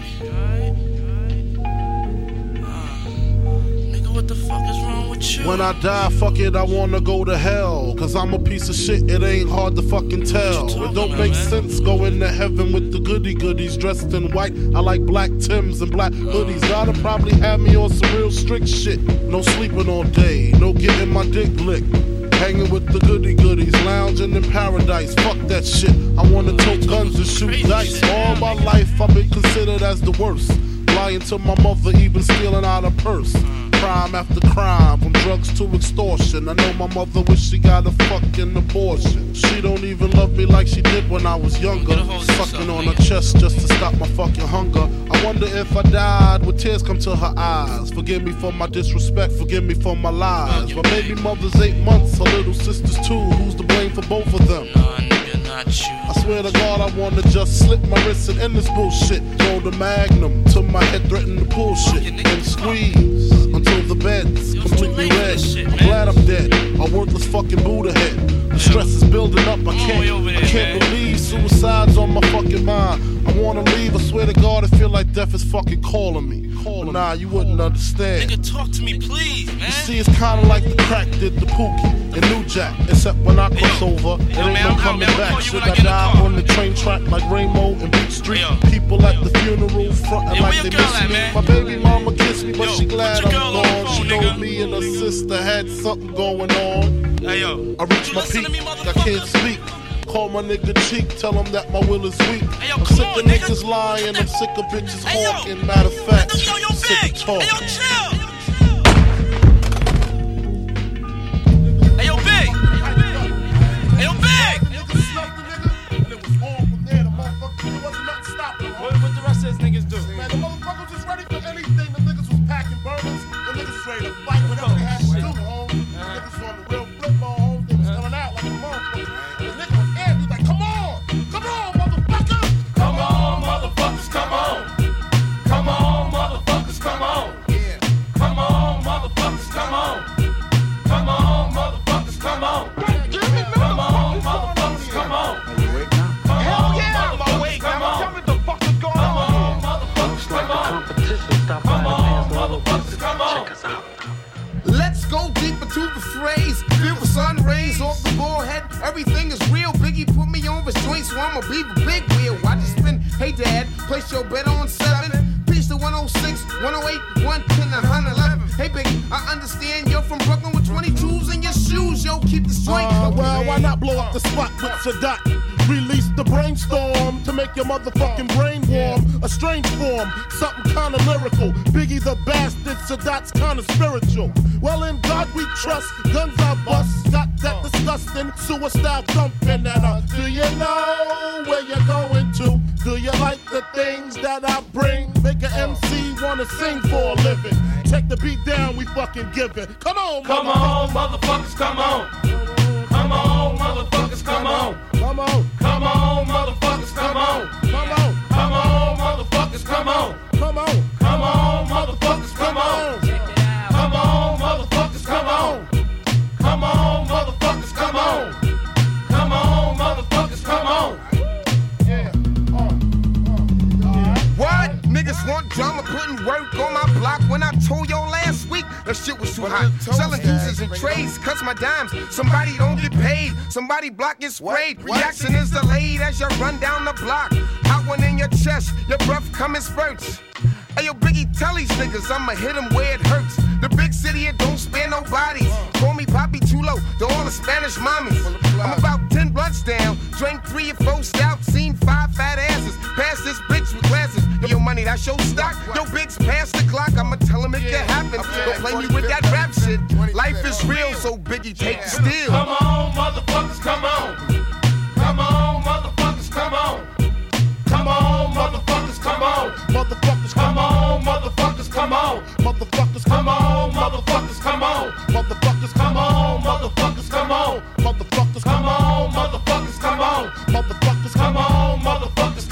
Speaker 17: Nigga, what the fuck is wrong with you?
Speaker 18: When I die, fuck it, I wanna go to hell. Cause I'm a piece of shit, it ain't hard to fucking tell. It don't make sense going to heaven with the goody goodies dressed in white. I like black Timbs and black hoodies. Gotta probably have me on some real strict shit. No sleeping all day, no getting my dick licked. Hanging with the goody goodies, lounging in paradise. Fuck that shit, I wanna tote guns and shoot dice. All my life I've been considered as the worst. Lying to my mother, even stealing out her purse. Crime after crime, from drugs to extortion. I know my mother wish she got a fucking abortion. She don't even love me like she did when I was younger. Sucking on her chest just to stop my fucking hunger. I wonder if I died, would tears come to her eyes? Forgive me for my disrespect, forgive me for my lies. My baby mother's 8 months, her little sister's 2. Who's to blame for both of them?
Speaker 17: Not you.
Speaker 18: I swear to God, I wanna just slip my wrist and end this bullshit. Throw the magnum till my head threaten to pull shit and squeeze until the bed's completely red. I'm glad I'm dead, a worthless fucking Buddha head. The stress is building up, I can't believe suicide's on my fucking mind. I wanna leave, I swear to God, I feel like death is fucking calling me. But nah, you wouldn't understand.
Speaker 17: Nigga, talk to me, please, man.
Speaker 18: You see, it's kinda like the crack did the Pookie and New Jack. Except when I cross over, it ain't no coming back. Should I die on the train track like Rainbow and Beach Street? People at the funeral frontin' like they miss me. My baby mama kissed me, but she glad I'm gone. She know me and her sister had something going on. I reached my peak, I can't speak. Call my nigga cheek, tell him that my will is weak. I'm sick of niggas lying, I'm sick of bitches hawking. Matter of fact, I'm sick of talking.
Speaker 17: Hey yo, Big! Hey yo, Big! What the rest of these niggas do?
Speaker 18: Man, the motherfuckers was ready for anything. The niggas was packing burners. The niggas straight up fight whatever they had to do, home. The niggas on the real flip mode, home. They was coming out like a motherfucker. The nigga was amped. He was like, come on, motherfucker.
Speaker 17: Come on, motherfuckers, come on. Come on, motherfuckers, come on.
Speaker 10: Yeah.
Speaker 17: Come on, motherfuckers, come on. Come on, motherfuckers, come on. Come on, motherfuckers, come on.
Speaker 10: Hell yeah, I'm awake. Tell me what the fuck is going on.
Speaker 17: Come on, motherfuckers, come on. Check us out.
Speaker 10: Let's go deep into the phrase. Feel the sun rays off the forehead. Everything is real. Biggie put me on his joint, so I'ma be the big wheel. Watch it spin. Hey dad, place your bet on 7. Peace to 106, 108, 110, 111. Hey Biggie, I understand you're from Brooklyn with 22s in your shoes. Yo, keep the joint.
Speaker 18: Well, why not blow up the spot with Sadat? Release the brainstorm to make your motherfucking brain warm. A strange form, something kinda lyrical. Biggie the bastard, Sadat's kinda spiritual. Well, in God we trust, guns I bust. Got that disgusting suicide thumping. And do you know where you're going to? Do you like the things that I bring? Make an MC wanna sing for a living. Take the beat down, we fucking give it. Come on,
Speaker 17: Come on, motherfuckers, come on. Come on, motherfuckers, come on.
Speaker 18: Come on.
Speaker 17: Come on, motherfuckers, come on.
Speaker 18: Come on.
Speaker 17: Come on, motherfuckers, come on.
Speaker 18: Come on.
Speaker 17: Come on, motherfuckers, come on. Come on, motherfuckers, come on. Come on, motherfuckers, come on. Come on, motherfuckers, come on.
Speaker 10: What? Niggas want drama, putting work on my block. When I told y'all last week, that shit was too hot. Selling deuces and trades, cuts my dimes. Somebody don't get paid, somebody block gets sprayed. Reaction is delayed as you run down the block. Hot one in your chest, your breath come in spurts. Hey yo, Biggie, tell these niggas I'ma hit them where it hurts. The big city, it don't spare no bodies. Call me Papi Chulo to all the Spanish mommies. I'm about 10 blunts down, drank 3 or 4 stouts, seen 5 fat asses. Pass this bitch with glasses. Yo, money, that's your stock. Yo, Biggs, pass the clock. I'ma tell him it can happen. Don't play me with that rap shit. Life is real, so Biggie, take the steal.
Speaker 17: Come on, motherfuckers, come on. Come on, motherfuckers, come on. Come on, motherfuckers, come on.
Speaker 18: Motherfuckers,
Speaker 17: come on, motherfuckers, come on.
Speaker 18: Motherfuckers,
Speaker 17: come on, motherfuckers, come on.
Speaker 18: Motherfuckers,
Speaker 17: come on, motherfuckers, come on.
Speaker 18: Motherfuckers,
Speaker 17: come on, motherfuckers, come on.
Speaker 18: Motherfuckers,
Speaker 17: come on, motherfuckers,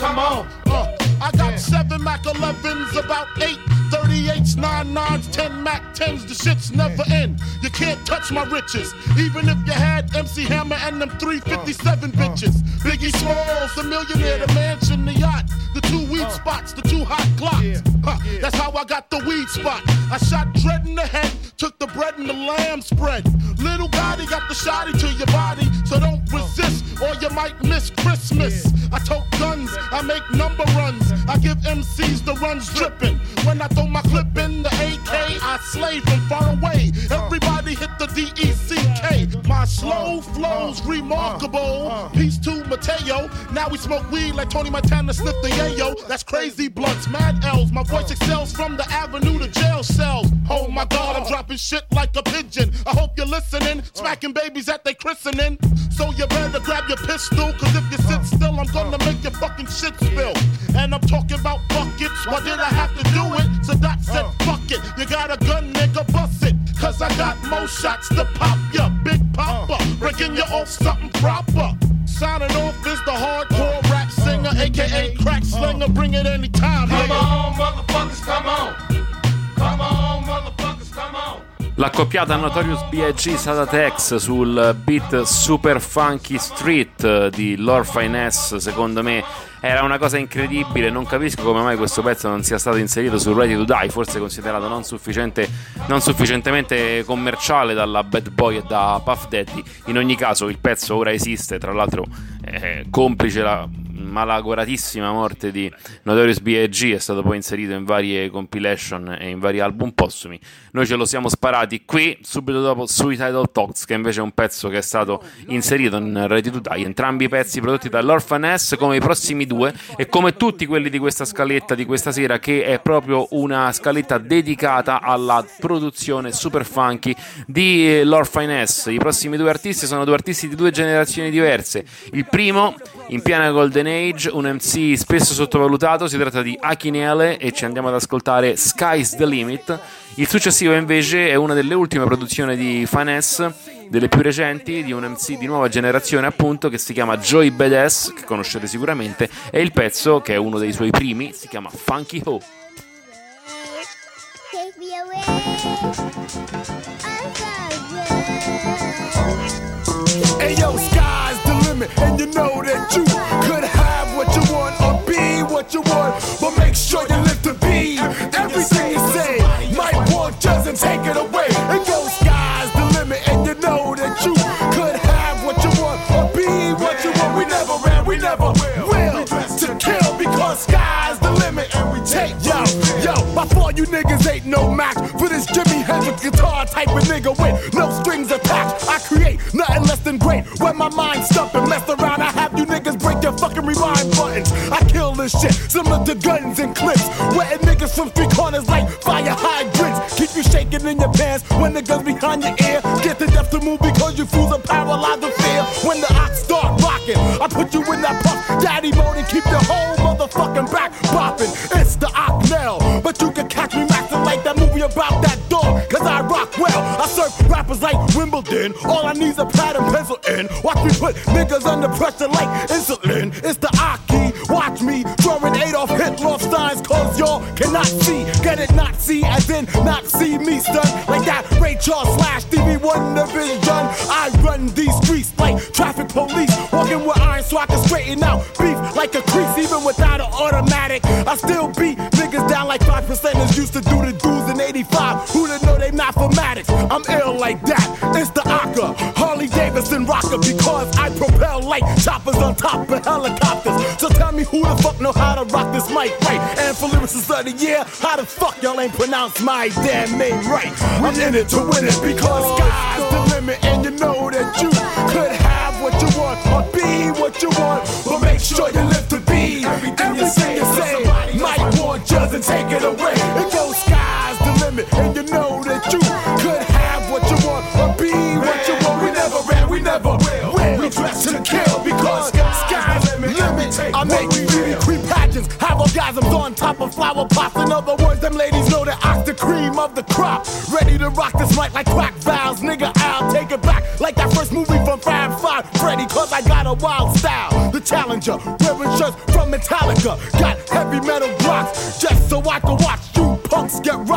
Speaker 18: 88s, 99s, 10 Mac 10s, the shit's never end. You can't touch my riches, even if you had MC Hammer and them 357 bitches. Biggie Smalls, the millionaire, the mansion, the yacht, the 2 weed spots, the 2 hot Glocks. That's how I got the weed spot. I shot Dread in the head, took the bread and the lamb spread. Little Gotti got the shotty to your body, so don't resist or you might miss Christmas. I tote guns, I make number runs, I give MCs the runs dripping. When I throw my clip in the AK, I slay from far away. Everybody hit the DECK. My slow flow's remarkable. Peace to Mateo. Now we smoke weed like Tony Montana sniff the yayo. That's crazy blunts, mad L's. My voice excels from the avenue to jail cells. Oh my God, I'm dropping shit like a pigeon. I hope you're listening. Smacking babies at they christening. So you better grab your pistol, cause if you sit still, I'm gonna make your fucking shit spill. And I'm talking about buckets. Why did I have to do it? So Doc said, fuck it. You got a gun, nigga, bust it. Cause I got more shots to pop ya. Big Papa, breaking you off something proper. Signing off is the hardcore rap singer, aka crack slinger. Bring it anytime, nigga.
Speaker 17: Come on, motherfuckers, come on. Come on, motherfuckers, come on.
Speaker 4: L'accoppiata Notorious B.I.G. Sada Tex sul beat Super Funky Street di Lord Finesse, secondo me era una cosa incredibile. Non capisco come mai questo pezzo non sia stato inserito su Ready to Die, forse considerato non sufficientemente commerciale dalla Bad Boy e da Puff Daddy. In ogni caso il pezzo ora esiste, tra l'altro complice la malagoratissima morte di Notorious B.I.G. è stato poi inserito in varie compilation e in vari album postumi. Noi ce lo siamo sparati qui subito dopo Suicidal Thoughts, che invece è un pezzo che è stato inserito in Ready to Die. Entrambi i pezzi prodotti dall'Orphaness, come i prossimi due e come tutti quelli di questa scaletta di questa sera, che è proprio una scaletta dedicata alla produzione super funky di l'Orphaness. I prossimi due artisti sono due artisti di due generazioni diverse. Il primo, in piena Golden Age, un MC spesso sottovalutato, si tratta di Akinele e ci andiamo ad ascoltare Sky's the Limit. Il successivo invece è una delle ultime produzioni di Finesse, delle più recenti, di un MC di nuova generazione appunto, che si chiama Joey Badass, che conoscete sicuramente, e il pezzo, che è uno dei suoi primi, si chiama Funky Ho.
Speaker 19: Take me away.
Speaker 9: Hey yo, sky's the limit, and you know that you could have what you want or be what you want, but make sure you live to be everything you say. Might want just and take it away. And yo, sky's the limit, and you know that you could have what you want or be what you want. We never ran, we never will to kill, because sky's the limit, and we take yo. By far you niggas ain't no match for this Jimi Hendrix guitar type of nigga with no strings attached. I create nothing less than great. When my mind's stuck and mess around, I have you niggas break your fucking rewind buttons. I kill this shit, similar to guns and clips, wetting niggas from three corners like fire hydrants. Keep you shaking in your pants when the gun's behind your ear. Get the death to move because you fools are paralyzed with fear. When the ox start rocking, I put you in that puff daddy mode and keep your whole motherfucking back bopping. It's the ox now, but you can catch me maxing like that movie about that dog, cause I rock well. I serve rappers like Wimbledon, all I need's a pad and pencil in. Watch me put niggas under pressure like insulin. It's the Aki, watch me throwing Adolf Hitler signs, cause y'all cannot see. Get it, not see, as in not see me stun like that Ray Charles / Stevie Wonder vision. I run these streets like traffic police, walking with iron so I can straighten out beef like a crease. Even without an automatic, I still beat niggas down like 5%ers used to do the dudes in 85. Who'da know they mathematics? I'm ill like that. It's the Akka, Harley Davidson rocker, because I propel like choppers on top of helicopters. So tell me who the fuck know how to rock this mic right? And for lyricists of the year, how the fuck y'all ain't pronounce my damn name right? I'm in it to win it, because sky's the limit, and you know that you could have what you want or be what you want, but make sure you live to be everything you say. Might want yours and take it away. It goes sky's the limit, and you know that you could have what you want or be what you want. We never ran, we never will. We dress to kill, because sky's the limit. I make beauty queen pageants, have orgasms on top of flower pots. In other words, them ladies know that I'm the cream of the crop. Ready to rock this mic like crack valves, nigga. I'll take it back like that first movie from Fab Five Freddy, cause I got a wild style. The Challenger, wearing shirts from Metallica, got heavy metal blocks just so I can watch you punks get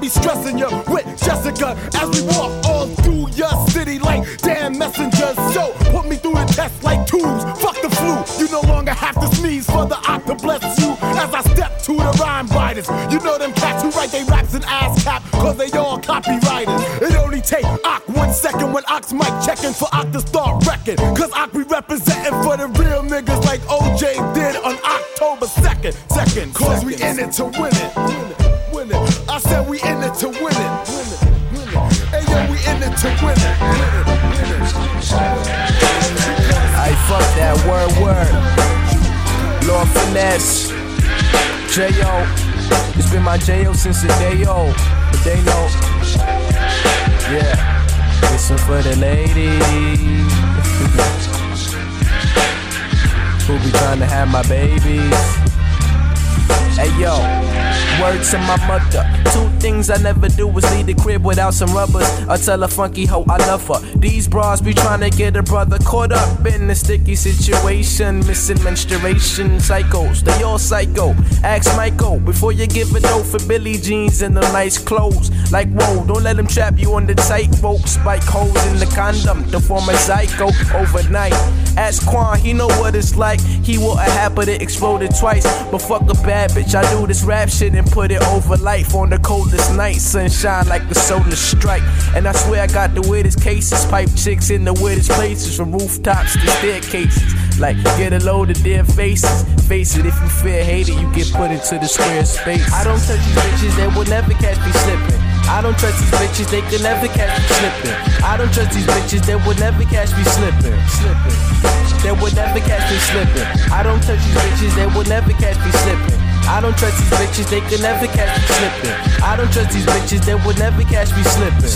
Speaker 9: be stressing you with Jessica as we walk all through your city like damn messengers. So put me through the test like tubes. Fuck the flu. You no longer have to sneeze for the oct to bless you as I step to the rhyme writers. You know them cats who write they raps in ass cap cause they all copywriters. It only take Ock 1 second when Ock's mic checking for Ock to start wrecking. Cause Ock we representing for the real niggas like OJ did on October 2nd. Cause we in it to win it. Win it. I said we in it to win it. Hey yo, we in it to win it.
Speaker 19: I fuck that word. Lord Finesse. J.O. It's been my J.O. since the day-o. But they know. Yeah. Listen for the ladies who be trying to have my babies. Hey yo, word to my mother. 2 things I never do is leave the crib without some rubbers or tell a funky hoe I love her. These bras be trying to get a brother caught up in a sticky situation, missing menstruation. Psychos, they all psycho. Ask Michael before you give a dough for Billie Jeans and the nice clothes. Like whoa, don't let them trap you on the tightrope. Spike holes in the condom to form a zygo overnight. Ask Quan, he know what it's like. He wore a hat but it exploded twice. But fuck a bad bitch, I do this rap shit and put it over life. On the coldest night, sunshine like the solar strike. And I swear I got the weirdest cases. Pipe chicks in the weirdest places, from rooftops to staircases. Like get a load of their faces. Face it, if you fear hate it, you get put into the square space. I don't touch these bitches, they will never catch me slipping. I don't trust these bitches, they can never catch me slipping. I don't trust these bitches, they will never catch me slipping. They will never catch me slipping. I don't touch these bitches, they will never catch me slipping. I don't trust these bitches, they can never catch me slipping. I don't trust these bitches, they will never catch me slipping.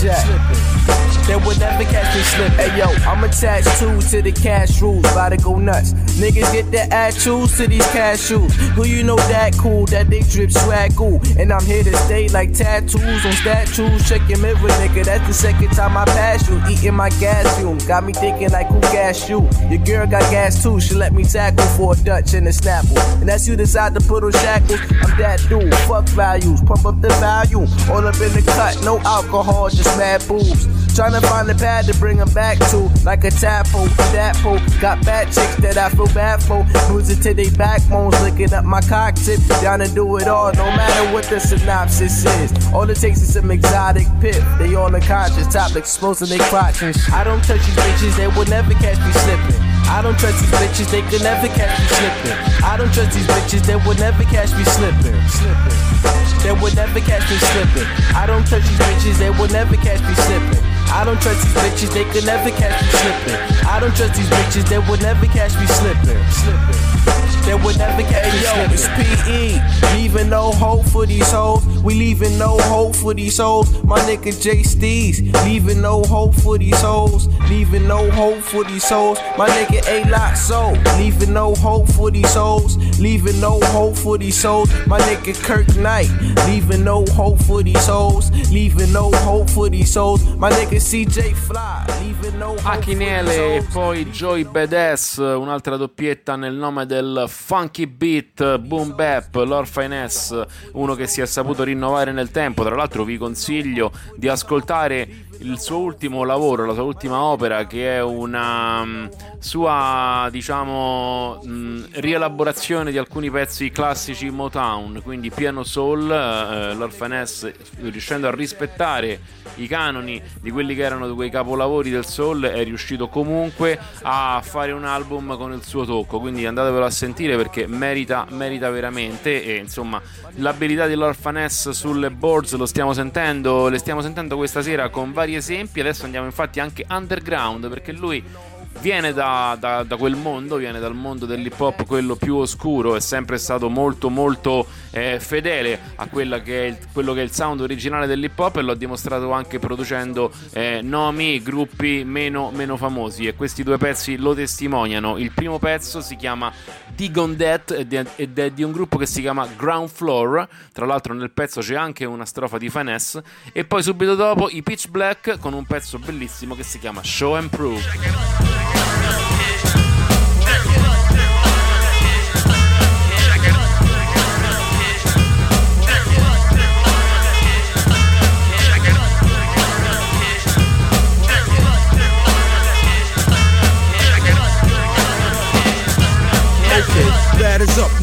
Speaker 19: They will never catch me slipping. Hey yo, I'm attached to the cash rules, about to go nuts. Niggas get their attitudes to these cashews. Who you know that cool, that they drip swag cool. And I'm here to stay like tattoos on statues. Check your mirror, nigga, that's the second time I pass you. Eating my gas fumes, got me thinking like who gas you. Your girl got gas too, she let me tackle for a Dutch and a Snapple. And that's you decide to put on shackles. I'm that dude, fuck values, pump up the volume. All up in the cut, no alcohol, just mad boobs. Tryna find a pad to bring them back to, like a tapo, that po. Got bad chicks that I feel bad for, bruising to they backbones, licking up my cock tip. Down to do it all, no matter what the synopsis is. All it takes is some exotic pip. They all unconscious, top exposing they crotch and shit. I don't touch these bitches, they will never catch me slipping. I don't trust these bitches, they can never catch me slipping. I don't trust these bitches, they will never catch me slipping. They will never catch me slipping. I don't touch these bitches, they will never catch me slipping. I don't trust these bitches, they can never catch me slipping. I don't trust these bitches, they will never catch me slipping. They will never catch me slipping. It's PE, leaving no hope for these hoes. We leaving no hope for these hoes. My nigga J Steez, leaving no hope for these hoes. Leaving no hope for these hoes. My nigga A-Lock Soul, leaving no hope for these hoes. Leaving no hope for these hoes. My nigga Kirk Knight, leaving no hope for these hoes. Leaving no hope for these hoes. My nigga CJ Fly, leaving no hope.
Speaker 4: Achinele e poi Joey Badass, un'altra doppietta nel nome del funky beat boom bap. Lord Finesse, uno che si è saputo rinnovare nel tempo. Tra l'altro vi consiglio di ascoltare il suo ultimo lavoro, la sua ultima opera, che è una sua, diciamo, rielaborazione di alcuni pezzi classici Motown, quindi pieno soul. Lord Finesse, riuscendo a rispettare i canoni di quelli che erano quei capolavori del soul, è riuscito comunque a fare un album con il suo tocco, quindi andatevelo a sentire perché merita veramente. E insomma, l'abilità di Lord Finesse sulle boards le stiamo sentendo questa sera con vari esempi. Adesso andiamo infatti anche underground, perché lui viene da quel mondo, viene dal mondo dell'hip hop, quello più oscuro. È sempre stato molto fedele a quello che è il sound originale dell'hip hop, e lo ha dimostrato anche producendo nomi, gruppi meno famosi, e questi due pezzi lo testimoniano. Il primo pezzo si chiama Dig on That ed è di un gruppo che si chiama Ground Floor. Tra l'altro nel pezzo c'è anche una strofa di Finesse, e poi subito dopo i Pitch Black con un pezzo bellissimo che si chiama Show and Prove.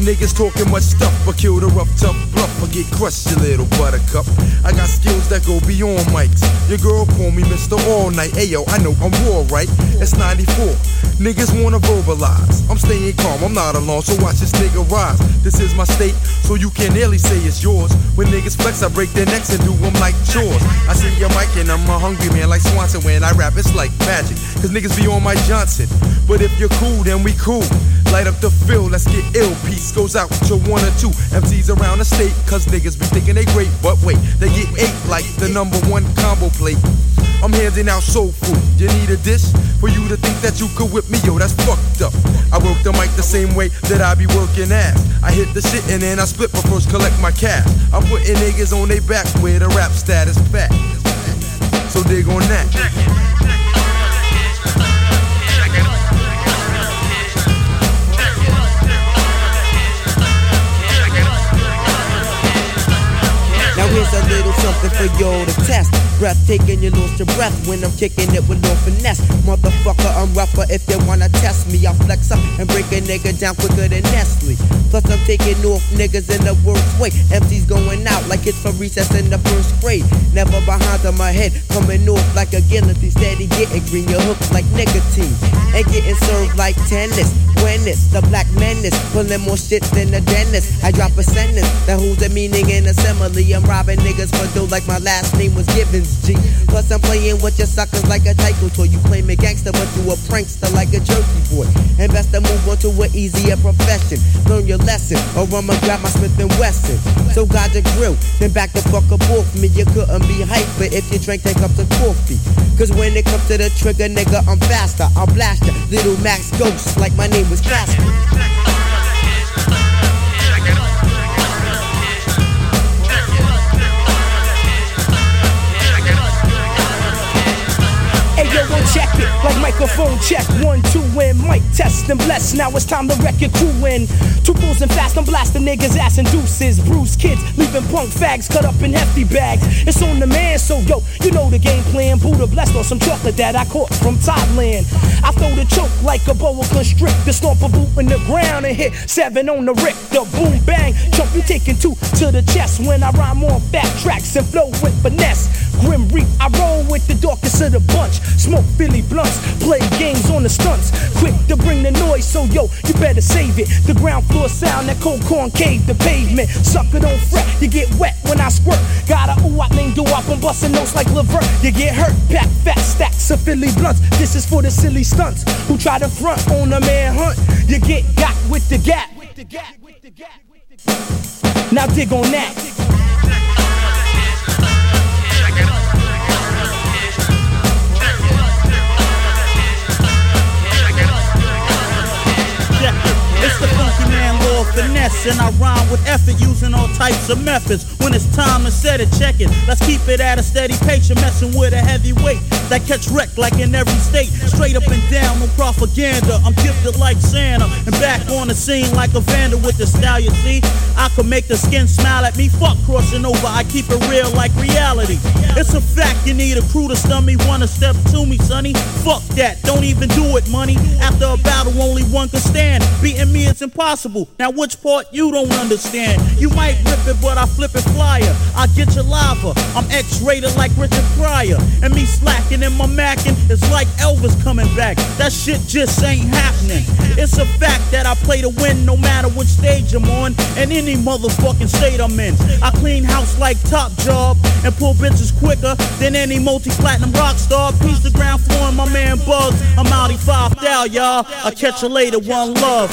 Speaker 20: niggas talking much stuff, but kill the rough, tough bluff, or get crushed, you little buttercup. I got skills that go beyond mics. Your girl call me Mr. All Night. Ayo, I know I'm raw, right? It's 94. Niggas wanna verbalize. I'm staying calm, I'm not alone, so watch this nigga rise. This is my state, so you can nearly say it's yours. When niggas flex, I break their necks and do them like chores. I see your mic and I'm a hungry man like Swanson. When I rap, it's like magic, cause niggas be on my Johnson. But if you're cool, then we cool. Light up the field, let's get ill. Peace goes out to 1 or 2 MCs around the state, cause niggas be thinking they great, but wait, they get 8 like the #1 combo plate. I'm handing out soul food. You need a dish for you to think that you could whip me? Yo, that's fucked up. I work the mic the same way that I be working ass. I hit the shit and then I split, but first collect my cash. I'm putting niggas on they back where the rap status fat. So dig on that.
Speaker 5: Now here's a little something for y'all to test. Breathtaking, you lose your breath when I'm kicking it with no finesse. Motherfucker, I'm rougher. If they wanna test me, I'll flex up and break a nigga down quicker than Nestle. Plus I'm taking off niggas in the worst way. MC's going out like it's for recess in the first grade. Never behind on my head, coming off like a guillotine. Steady getting green, your hooks like nicotine. And getting served like tennis. When it's the black menace, pulling more shit than the dentist. I drop a sentence that holds a meaning in a simile. I'm robbing niggas for dough like my last name was Givens, G. Plus I'm playing with your suckers like a tyco toy. You claim a gangster, but you a prankster like a jerky boy. And best to move on to an easier profession. Learn your lesson, or I'ma grab my Smith & Wesson. So got your grill, then back the fuck up off me. You couldn't be hyper if you drank 10 cups of coffee. Cause when it comes to the trigger, nigga, I'm faster. I'll blast ya, Little Max Ghost, like my name was Casper.
Speaker 21: Check it, like microphone check, 1, 2, and mic test and bless. Now it's time to wreck your crew in. 2 fools and fast, I'm blasting niggas, ass and deuces. Bruise kids, leaving punk fags cut up in hefty bags. It's on the man, so yo, you know the game plan. Buddha blessed on some chocolate that I caught from Thailand. I throw the choke like a boa constrictor, stomp a boot in the ground and hit 7 on the Richter. Boom bang, chump, you taking 2 to the chest when I rhyme on fat tracks and flow with finesse. Grim Reap, I roll with the darkest of the bunch. Smoke Philly blunts, play games on the stunts. Quick to bring the noise, so yo, you better save it. The ground floor sound, that cold concave, the pavement. Sucker, don't fret, you get wet when I squirt. Got a ooh-wop named do-wop, I'm busting notes like Levert. You get hurt, pack fat stacks of Philly blunts. This is for the silly stunts who try to front on a manhunt. You get got with the gap. Now dig on that.
Speaker 7: It's the funky man law of finesse, and I rhyme with effort using all types of methods. When it's time to set it, check it. Let's keep it at a steady pace. You're messing with a heavyweight that catch wreck like in every state. Straight up and down, no propaganda. I'm gifted like Santa and back on the scene like a vandal with the style. You see, I can make the skin smile at me. Fuck crossing over, I keep it real like reality. It's a fact you need a crew to stun me. Wanna step to me, sonny? Fuck that, don't even do it, money. After a battle, only one can stand. Beating me is impossible. Now which part you don't understand? You might rip it, but I flip it flyer. I get your lava. I'm X-rated like Richard Pryor. And me slacking in my mackin' is like Elvis coming back. That shit just ain't happening. It's a fact that I play to win no matter which stage I'm on and any motherfucking state I'm in. I clean house like Top Job and pull bitches quicker than any multi-platinum rock star. Piece the ground floor and my man Bugs. I'm outie 5 out, y'all. I'll catch you later, one love.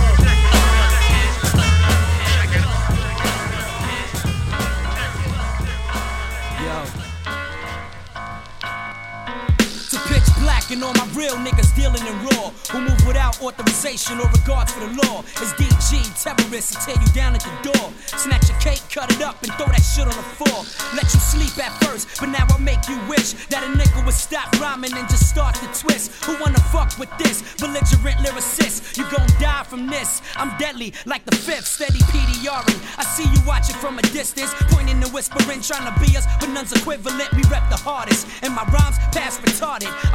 Speaker 1: And all my real niggas dealing in raw, who move without authorization or regard for the law. It's DG, terrorists, and tear you down at the door. Snatch your cake, cut it up, and throw that shit on the floor. Let you sleep at first, but now I make you wish that a nigga would stop rhyming and just start to twist. Who wanna fuck with this? Belligerent lyricist, you gon' die from this. I'm deadly, like the 5th, steady PDRing. I see you watching from a distance, pointing and whispering, trying to be us, but none's equivalent. We rep the hardest, and my rhymes pass retarded. I'm one of the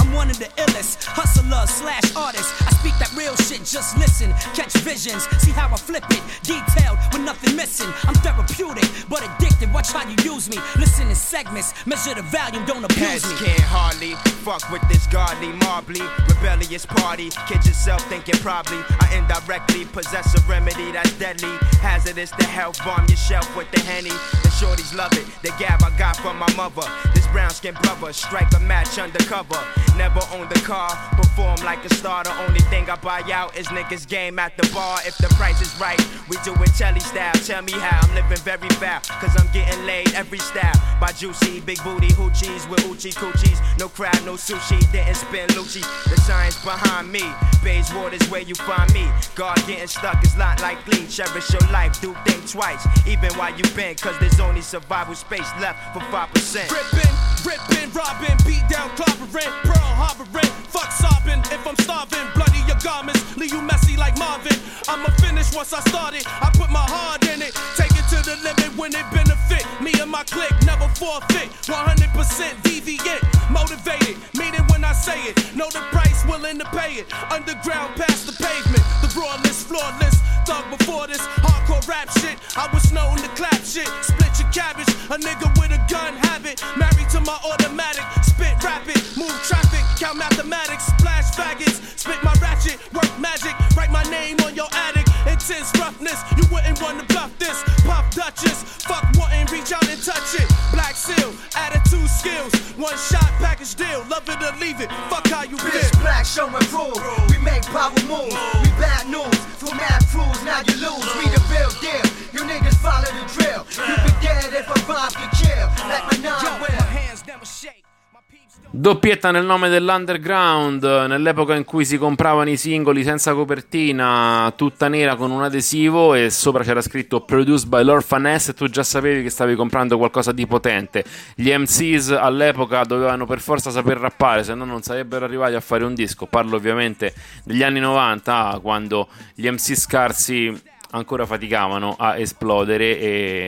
Speaker 3: the illest hustler slash artist. I speak that real shit, just listen, catch visions, see how I flip it, detailed with nothing missing. I'm therapeutic, but addicted, watch how you use me. Listen in segments, measure the volume, don't abuse
Speaker 10: Heads
Speaker 3: me.
Speaker 10: can't hardly fuck with this godly, marbly, rebellious party. Kid yourself thinking probably I indirectly possess a remedy that's deadly. Hazardous to health, bomb your shelf with the Henny. The shorties love it, the gab I got from my mother. This brown skin brother, strike a match undercover. Never owned the car, perform like a star. The only thing I buy out is niggas game at the bar. If the price is right, we do it Telly style. Tell me how, I'm living very foul, cause I'm getting laid every style. By juicy, big booty hoochies with oochie coochies. No crab, no sushi, didn't spin Lucci. The science behind me, Bayswater's where you find me. God getting stuck is not like Glee. Cherish your life, do think twice, even while you been, cause there's only survival space left for 5%.
Speaker 22: Rippin', robbin', beat down, clobbering, Pearl Harborin', fuck sobbing. If I'm starving, bloody your garments, leave you messy like Marvin. I'ma finish once I started, I put my heart in it. Take it to the limit when it benefit. Me and my clique never forfeit. 100% deviant, motivated, mean it when I say it. Know the price, willing to pay it. Underground past the pavement, the rawless, flawless. Thug before this hardcore rap shit. I was known to clap shit, split your cabbage. A nigga with a gun habit, married to my automatic. Spit rapid, move traffic, count mathematics, splash faggots. Spit my ratchet, work magic, write my name on your attic. Intense roughness, you wouldn't want to bluff this. Puff Duchess, fuck wantin', reach out and touch it. Black seal, attitude skills, one shot package deal. Love it or leave it, fuck how you feel.
Speaker 23: Bitch black showing proof, we make power moves. We bad news, for mad crews, now you lose. We the real deal, you niggas follow the drill. You be dead if a bomb can kill, like my non-will. My hands never shake.
Speaker 4: Doppietta nel nome dell'underground, nell'epoca in cui si compravano i singoli senza copertina, tutta nera con un adesivo e sopra c'era scritto Produced by l'Orphaness e tu già sapevi che stavi comprando qualcosa di potente. Gli MCs all'epoca dovevano per forza saper rappare, se no non sarebbero arrivati a fare un disco. Parlo ovviamente degli anni 90, quando gli MC scarsi ancora faticavano a esplodere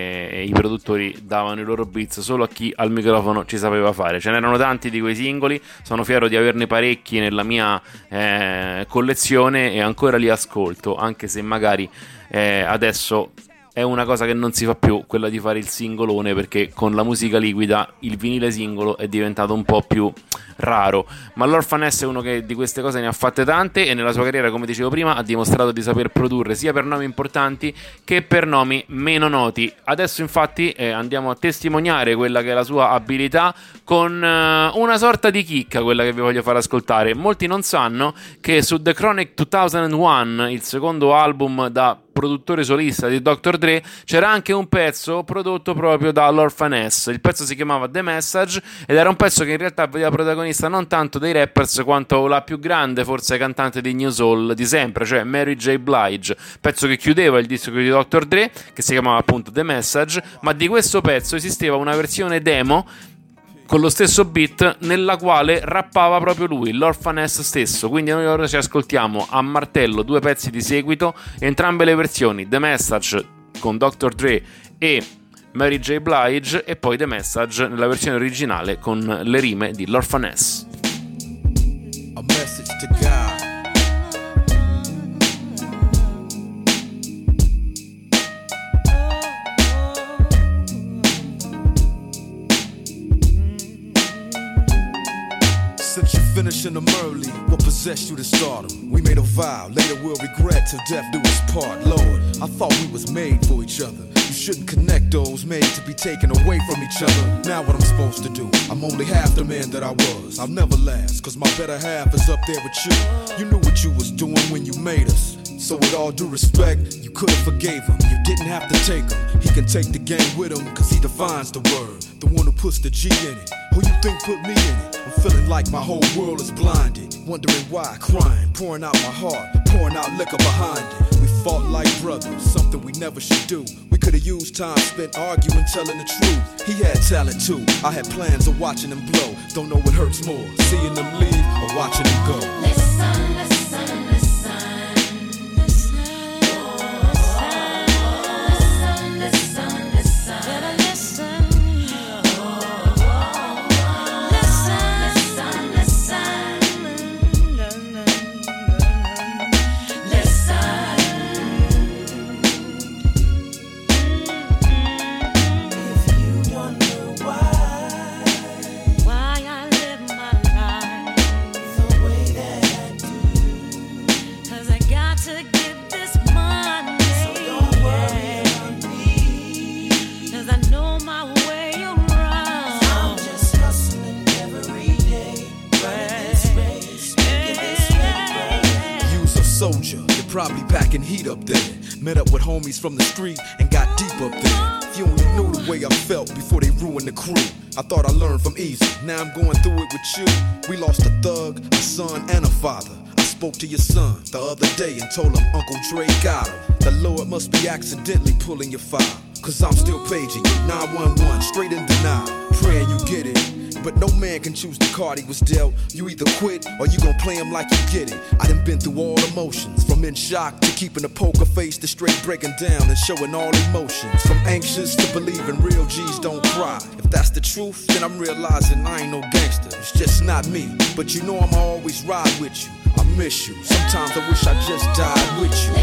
Speaker 4: e i produttori davano i loro beats solo a chi al microfono ci sapeva fare. Ce n'erano tanti di quei singoli, sono fiero di averne parecchi nella mia collezione e ancora li ascolto, anche se magari adesso è una cosa che non si fa più, quella di fare il singolone, perché con la musica liquida il vinile singolo è diventato un po' più raro. Ma l'Orphaness è uno che di queste cose ne ha fatte tante e nella sua carriera, come dicevo prima, ha dimostrato di saper produrre sia per nomi importanti che per nomi meno noti. Adesso infatti andiamo a testimoniare quella che è la sua abilità con una sorta di chicca, quella che vi voglio far ascoltare. Molti non sanno che su The Chronic 2001, il secondo album da produttore solista di Dr. Dre, c'era anche un pezzo prodotto proprio da l'Orphaness. Il pezzo si chiamava The Message ed era un pezzo che in realtà vedeva protagonista non tanto dei rappers quanto la più grande forse cantante di New Soul di sempre, cioè Mary J. Blige, pezzo che chiudeva il disco di Dr. Dre, che si chiamava appunto The Message. Ma di questo pezzo esisteva una versione demo con lo stesso beat nella quale rappava proprio lui, l'Orphaness stesso. Quindi noi ora ci ascoltiamo a martello due pezzi di seguito, entrambe le versioni, The Message con Dr. Dre e Mary J. Blige e poi The Message nella versione originale con le rime di l'Orphaness.
Speaker 20: A message to God. Since you finishing them early, what possessed you to stardom? We made a vow, later we'll regret till death do us part. Lord, I thought we was made for each other. You shouldn't connect those made to be taken away from each other. Now what I'm supposed to do? I'm only half the man that I was. I'll never last, cause my better half is up there with you. You knew what you was doing when you made us. So with all due respect, you could've forgave him. You didn't have to take him. He can take the game with him, cause he defines the word. The one who puts the G in it. Who you think put me in it? I'm feeling like my whole world is blinded. Wondering why, crying, pouring out my heart, pouring out liquor behind it. We fought like brothers, something we never should do. We could've used time spent arguing, telling the truth. He had talent too, I had plans of watching him blow. Don't know what hurts more, seeing them leave or watching him go.
Speaker 2: Listen, listen, listen.
Speaker 6: probably packing heat up there. Met up with homies from the street and got deep up there. If you only knew the way I felt before they ruined the crew. I thought I learned from easy, now I'm going through it with you. We lost a thug, a son, and a father. I spoke to your son the other day and told him Uncle Dre got him. The Lord must be accidentally pulling your file, cause I'm still paging you, 911, straight in denial, praying you get it. But no man can choose the card he was dealt. You either quit or you gon' play him like you get it. I done been through all emotions, from in shock to keeping a poker face to straight breaking down and showing all emotions. From anxious to believing real G's don't cry. If that's the truth, then I'm realizing I ain't no gangster. It's just not me. But you know I'ma always ride with you. I miss you. Sometimes I wish I just died with you.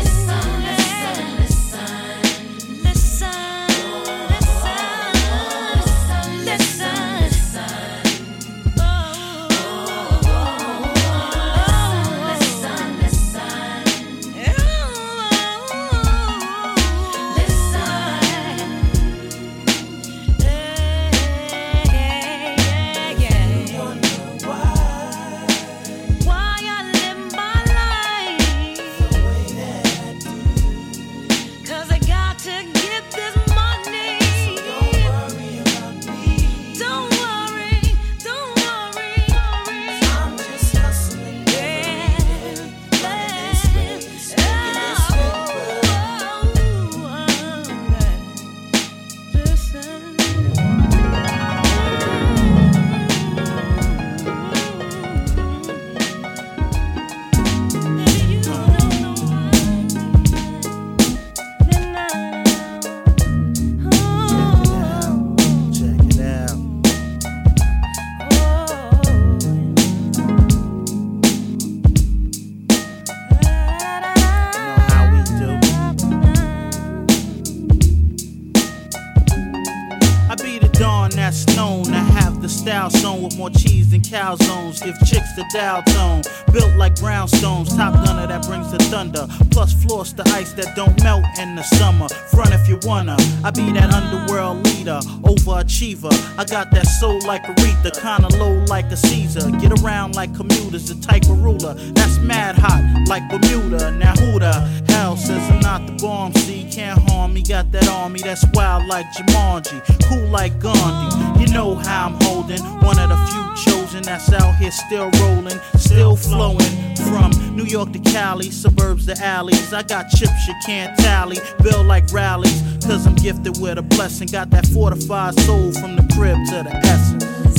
Speaker 7: Calzones, give chicks the Dow tone. Built like brownstones, top gunner that brings the thunder. Plus floors to ice that don't melt in the summer. Front if you wanna, I be that underworld leader, overachiever. I got that soul like Aretha, kinda low like a Caesar. Get around like commuters, the type of ruler that's mad hot like Bermuda. Now who the hell says I'm not the bomb? See, can't harm me, got that army that's wild like Jumanji, cool like Gandhi. You know how I'm holding, one of the few chosen that's out here still rolling, still flowing. From New York to Cali, suburbs to alleys, I got chips you can't tally, build like rallies, cause I'm gifted with a blessing. Got that fortified soul from the crib to the essence.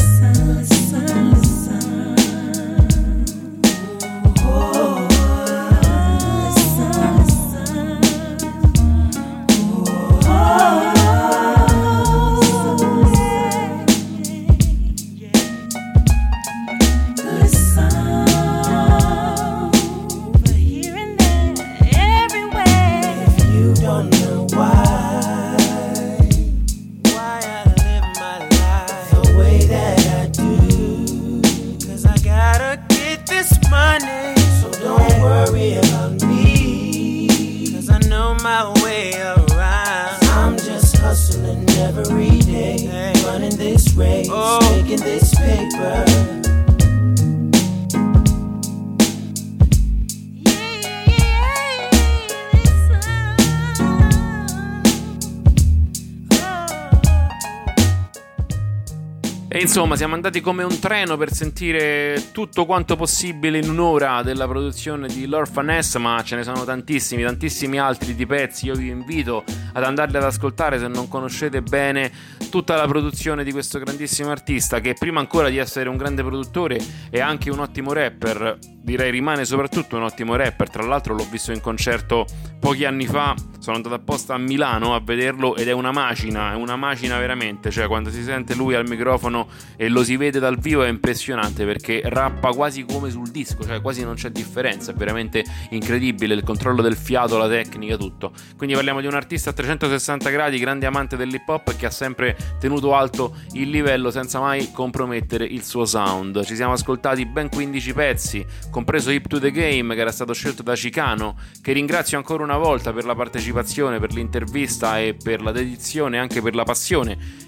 Speaker 4: E insomma siamo andati come un treno per sentire tutto quanto possibile in un'ora della produzione di L'Orphaness, ma ce ne sono tantissimi altri di pezzi. Io vi invito ad andarli ad ascoltare se non conoscete bene tutta la produzione di questo grandissimo artista, che prima ancora di essere un grande produttore è anche un ottimo rapper, direi rimane soprattutto un ottimo rapper. Tra l'altro l'ho visto in concerto pochi anni fa, sono andato apposta a Milano a vederlo ed è una macina veramente, cioè quando si sente lui al microfono e lo si vede dal vivo è impressionante, perché rappa quasi come sul disco, cioè quasi non c'è differenza, è veramente incredibile il controllo del fiato, la tecnica, tutto. Quindi parliamo di un artista a 360 gradi, grande amante dell'hip hop, che ha sempre tenuto alto il livello senza mai compromettere il suo sound. Ci siamo ascoltati ben 15 pezzi, compreso Hip to the Game, che era stato scelto da Chicano, che ringrazio ancora una volta per la partecipazione, per l'intervista e per la dedizione, anche per la passione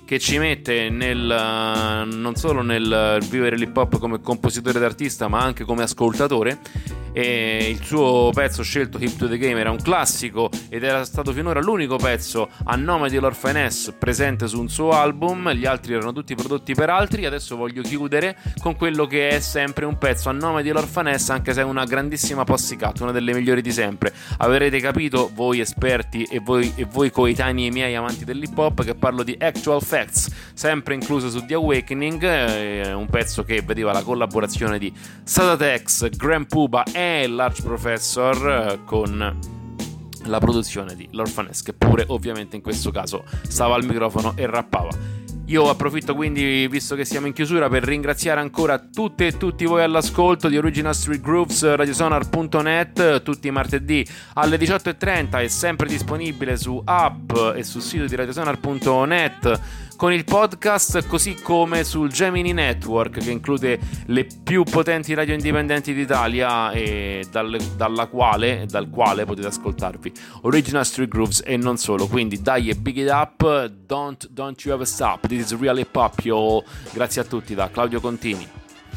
Speaker 4: che ci mette non solo nel vivere l'hip hop come compositore d'artista, ma anche come ascoltatore. E il suo pezzo scelto, Hip to the Game, era un classico ed era stato finora l'unico pezzo a nome di Lord Finesse presente su un suo album. Gli altri erano tutti prodotti per altri. Adesso voglio chiudere con quello che è sempre un pezzo a nome di Lord Finesse, anche se è una grandissima pussycat, una delle migliori di sempre. Avrete capito voi esperti e voi coetanei miei amanti dell'hip hop che parlo di Actual Facts, sempre incluso su The Awakening, un pezzo che vedeva la collaborazione di Sadatex, Grand Puba e Large Professor con la produzione di Lord Finesse, che pure ovviamente in questo caso stava al microfono e rappava. Io approfitto quindi, visto che siamo in chiusura, per ringraziare ancora tutte e tutti voi all'ascolto di Original Street Grooves, radiosonar.net, tutti i martedì alle 18:30, è sempre disponibile su app e sul sito di radiosonar.net con il podcast, così come sul Gemini Network, che include le più potenti radio indipendenti d'Italia e dal quale potete ascoltarvi Original Street Grooves e non solo. Quindi dai e big it up, don't you ever stop, this is real hip hop, y'all. Grazie a tutti da Claudio Contini.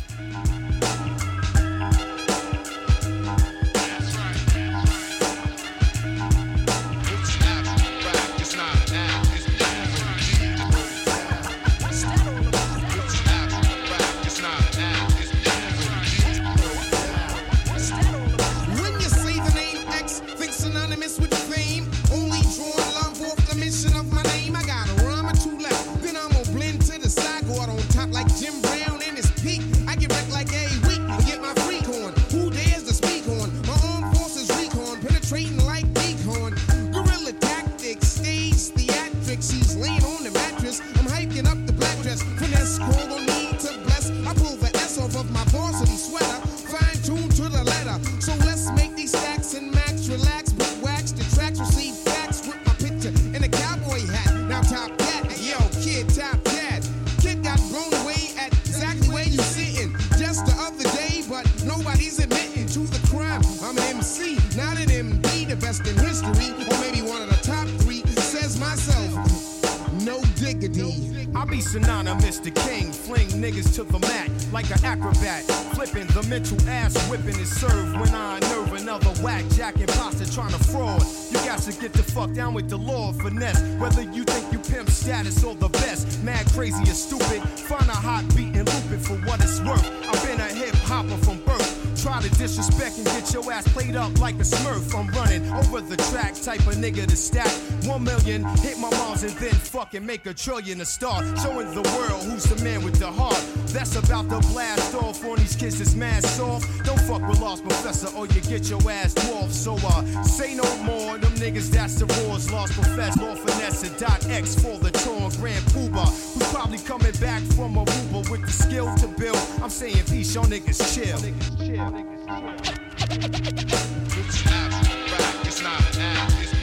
Speaker 8: Synonymous to king, fling niggas to the mat like an acrobat, flipping the mental ass whipping is served when I unnerve another whack jack imposter trying to fraud. You got to get the fuck down with the law of finesse, whether you think you pimp status or the best. Mad, crazy or stupid, find a hot beat and loop it for what it's worth. I've been a hip hopper from birth. Try to disrespect and get your ass played up like a smurf. I'm running over the track, type of nigga to stack 1 million, hit my moms and then fucking make $1 trillion to start. Showing the world who's the man with the heart. That's about to blast off on these kids that's mad soft. Don't fuck with Lost Professor or you get your ass dwarfed. So say no more, them niggas that's the roars. Lost Professor, Lord Finesse.X for the torn Grand Puba, who's probably coming back from Aruba with the skill to build. I'm saying peace, y'all niggas chill. It's not rap, it's not an act, it's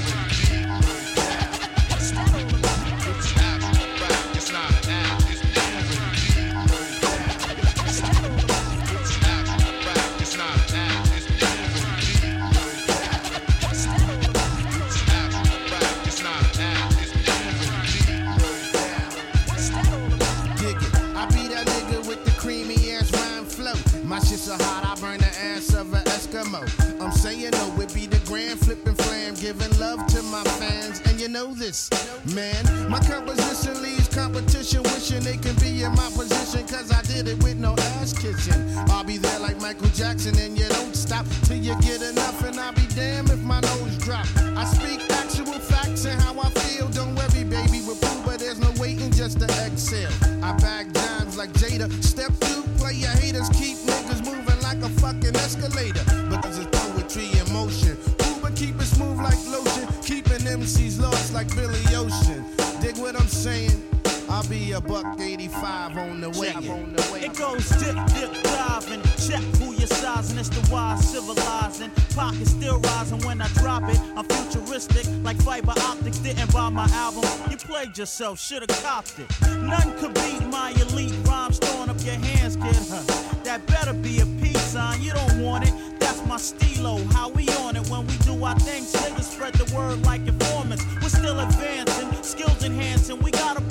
Speaker 8: my shit so hot, I burn the ass of an Eskimo. I'm saying no, it be the grand flipping flam, giving love to my fans, and you know this, man. My composition leaves competition, wishing they can be in my position, cause I did it with no ass kissing. I'll be there like Michael Jackson, and you don't stop till you get enough, and I'll be damned if my nose drop. I speak actual facts and how I feel, don't worry, baby, with proof, but there's no waiting just to exhale. I bag dimes like Jada, step through, play your haters, keep niggas moving like a fucking escalator. Because it's poetry in motion. Uber keep it smooth like lotion, keeping MCs lost like Billy Ocean. Dig what I'm saying? I'll be $1.85 on the way.
Speaker 7: It goes dip, diving. Check who you're sizing. It's the wise civilizing. Pockets still rising when I drop it. I'm futuristic like fiber optics. Didn't buy my album. You played yourself, should've copped it. None could beat my elite rhymes. Throwing up your hands, kid. That better be a peace sign. You don't want it. That's my stilo. How we on it when we do our things. Niggas spread the word like informants. We're still advancing, skills enhancing. We got opponents.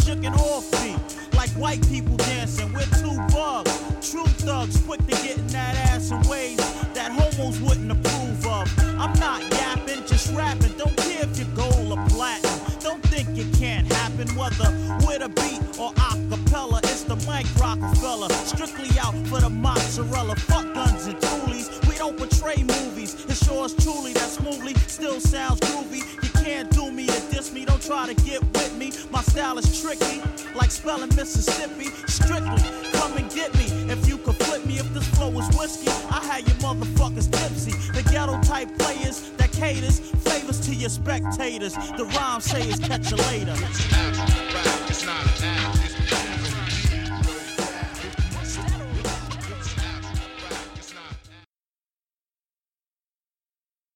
Speaker 7: shook it off me. Like white people dancing, we're too bugs. True thugs, quick to get in that ass in ways that homos wouldn't approve of. I'm not yapping, just rapping. Don't care if you're gold or platinum. Don't think it can't happen, whether with a beat or acapella. It's the Mike Rockefeller, strictly out for the mozzarella. Fuck guns and toolies, we don't portray movies. It's yours truly that smoothly still sounds groovy. You can't do me or diss me, don't try to get with me. My style is tricky, like spelling Mississippi. Strictly, come and get me. If you could flip me, if this flow was whiskey, I had you motherfuckers tipsy. The ghetto type players that caters flavors to your spectators. The rhyme say is catch you later.
Speaker 17: It's not an act, it's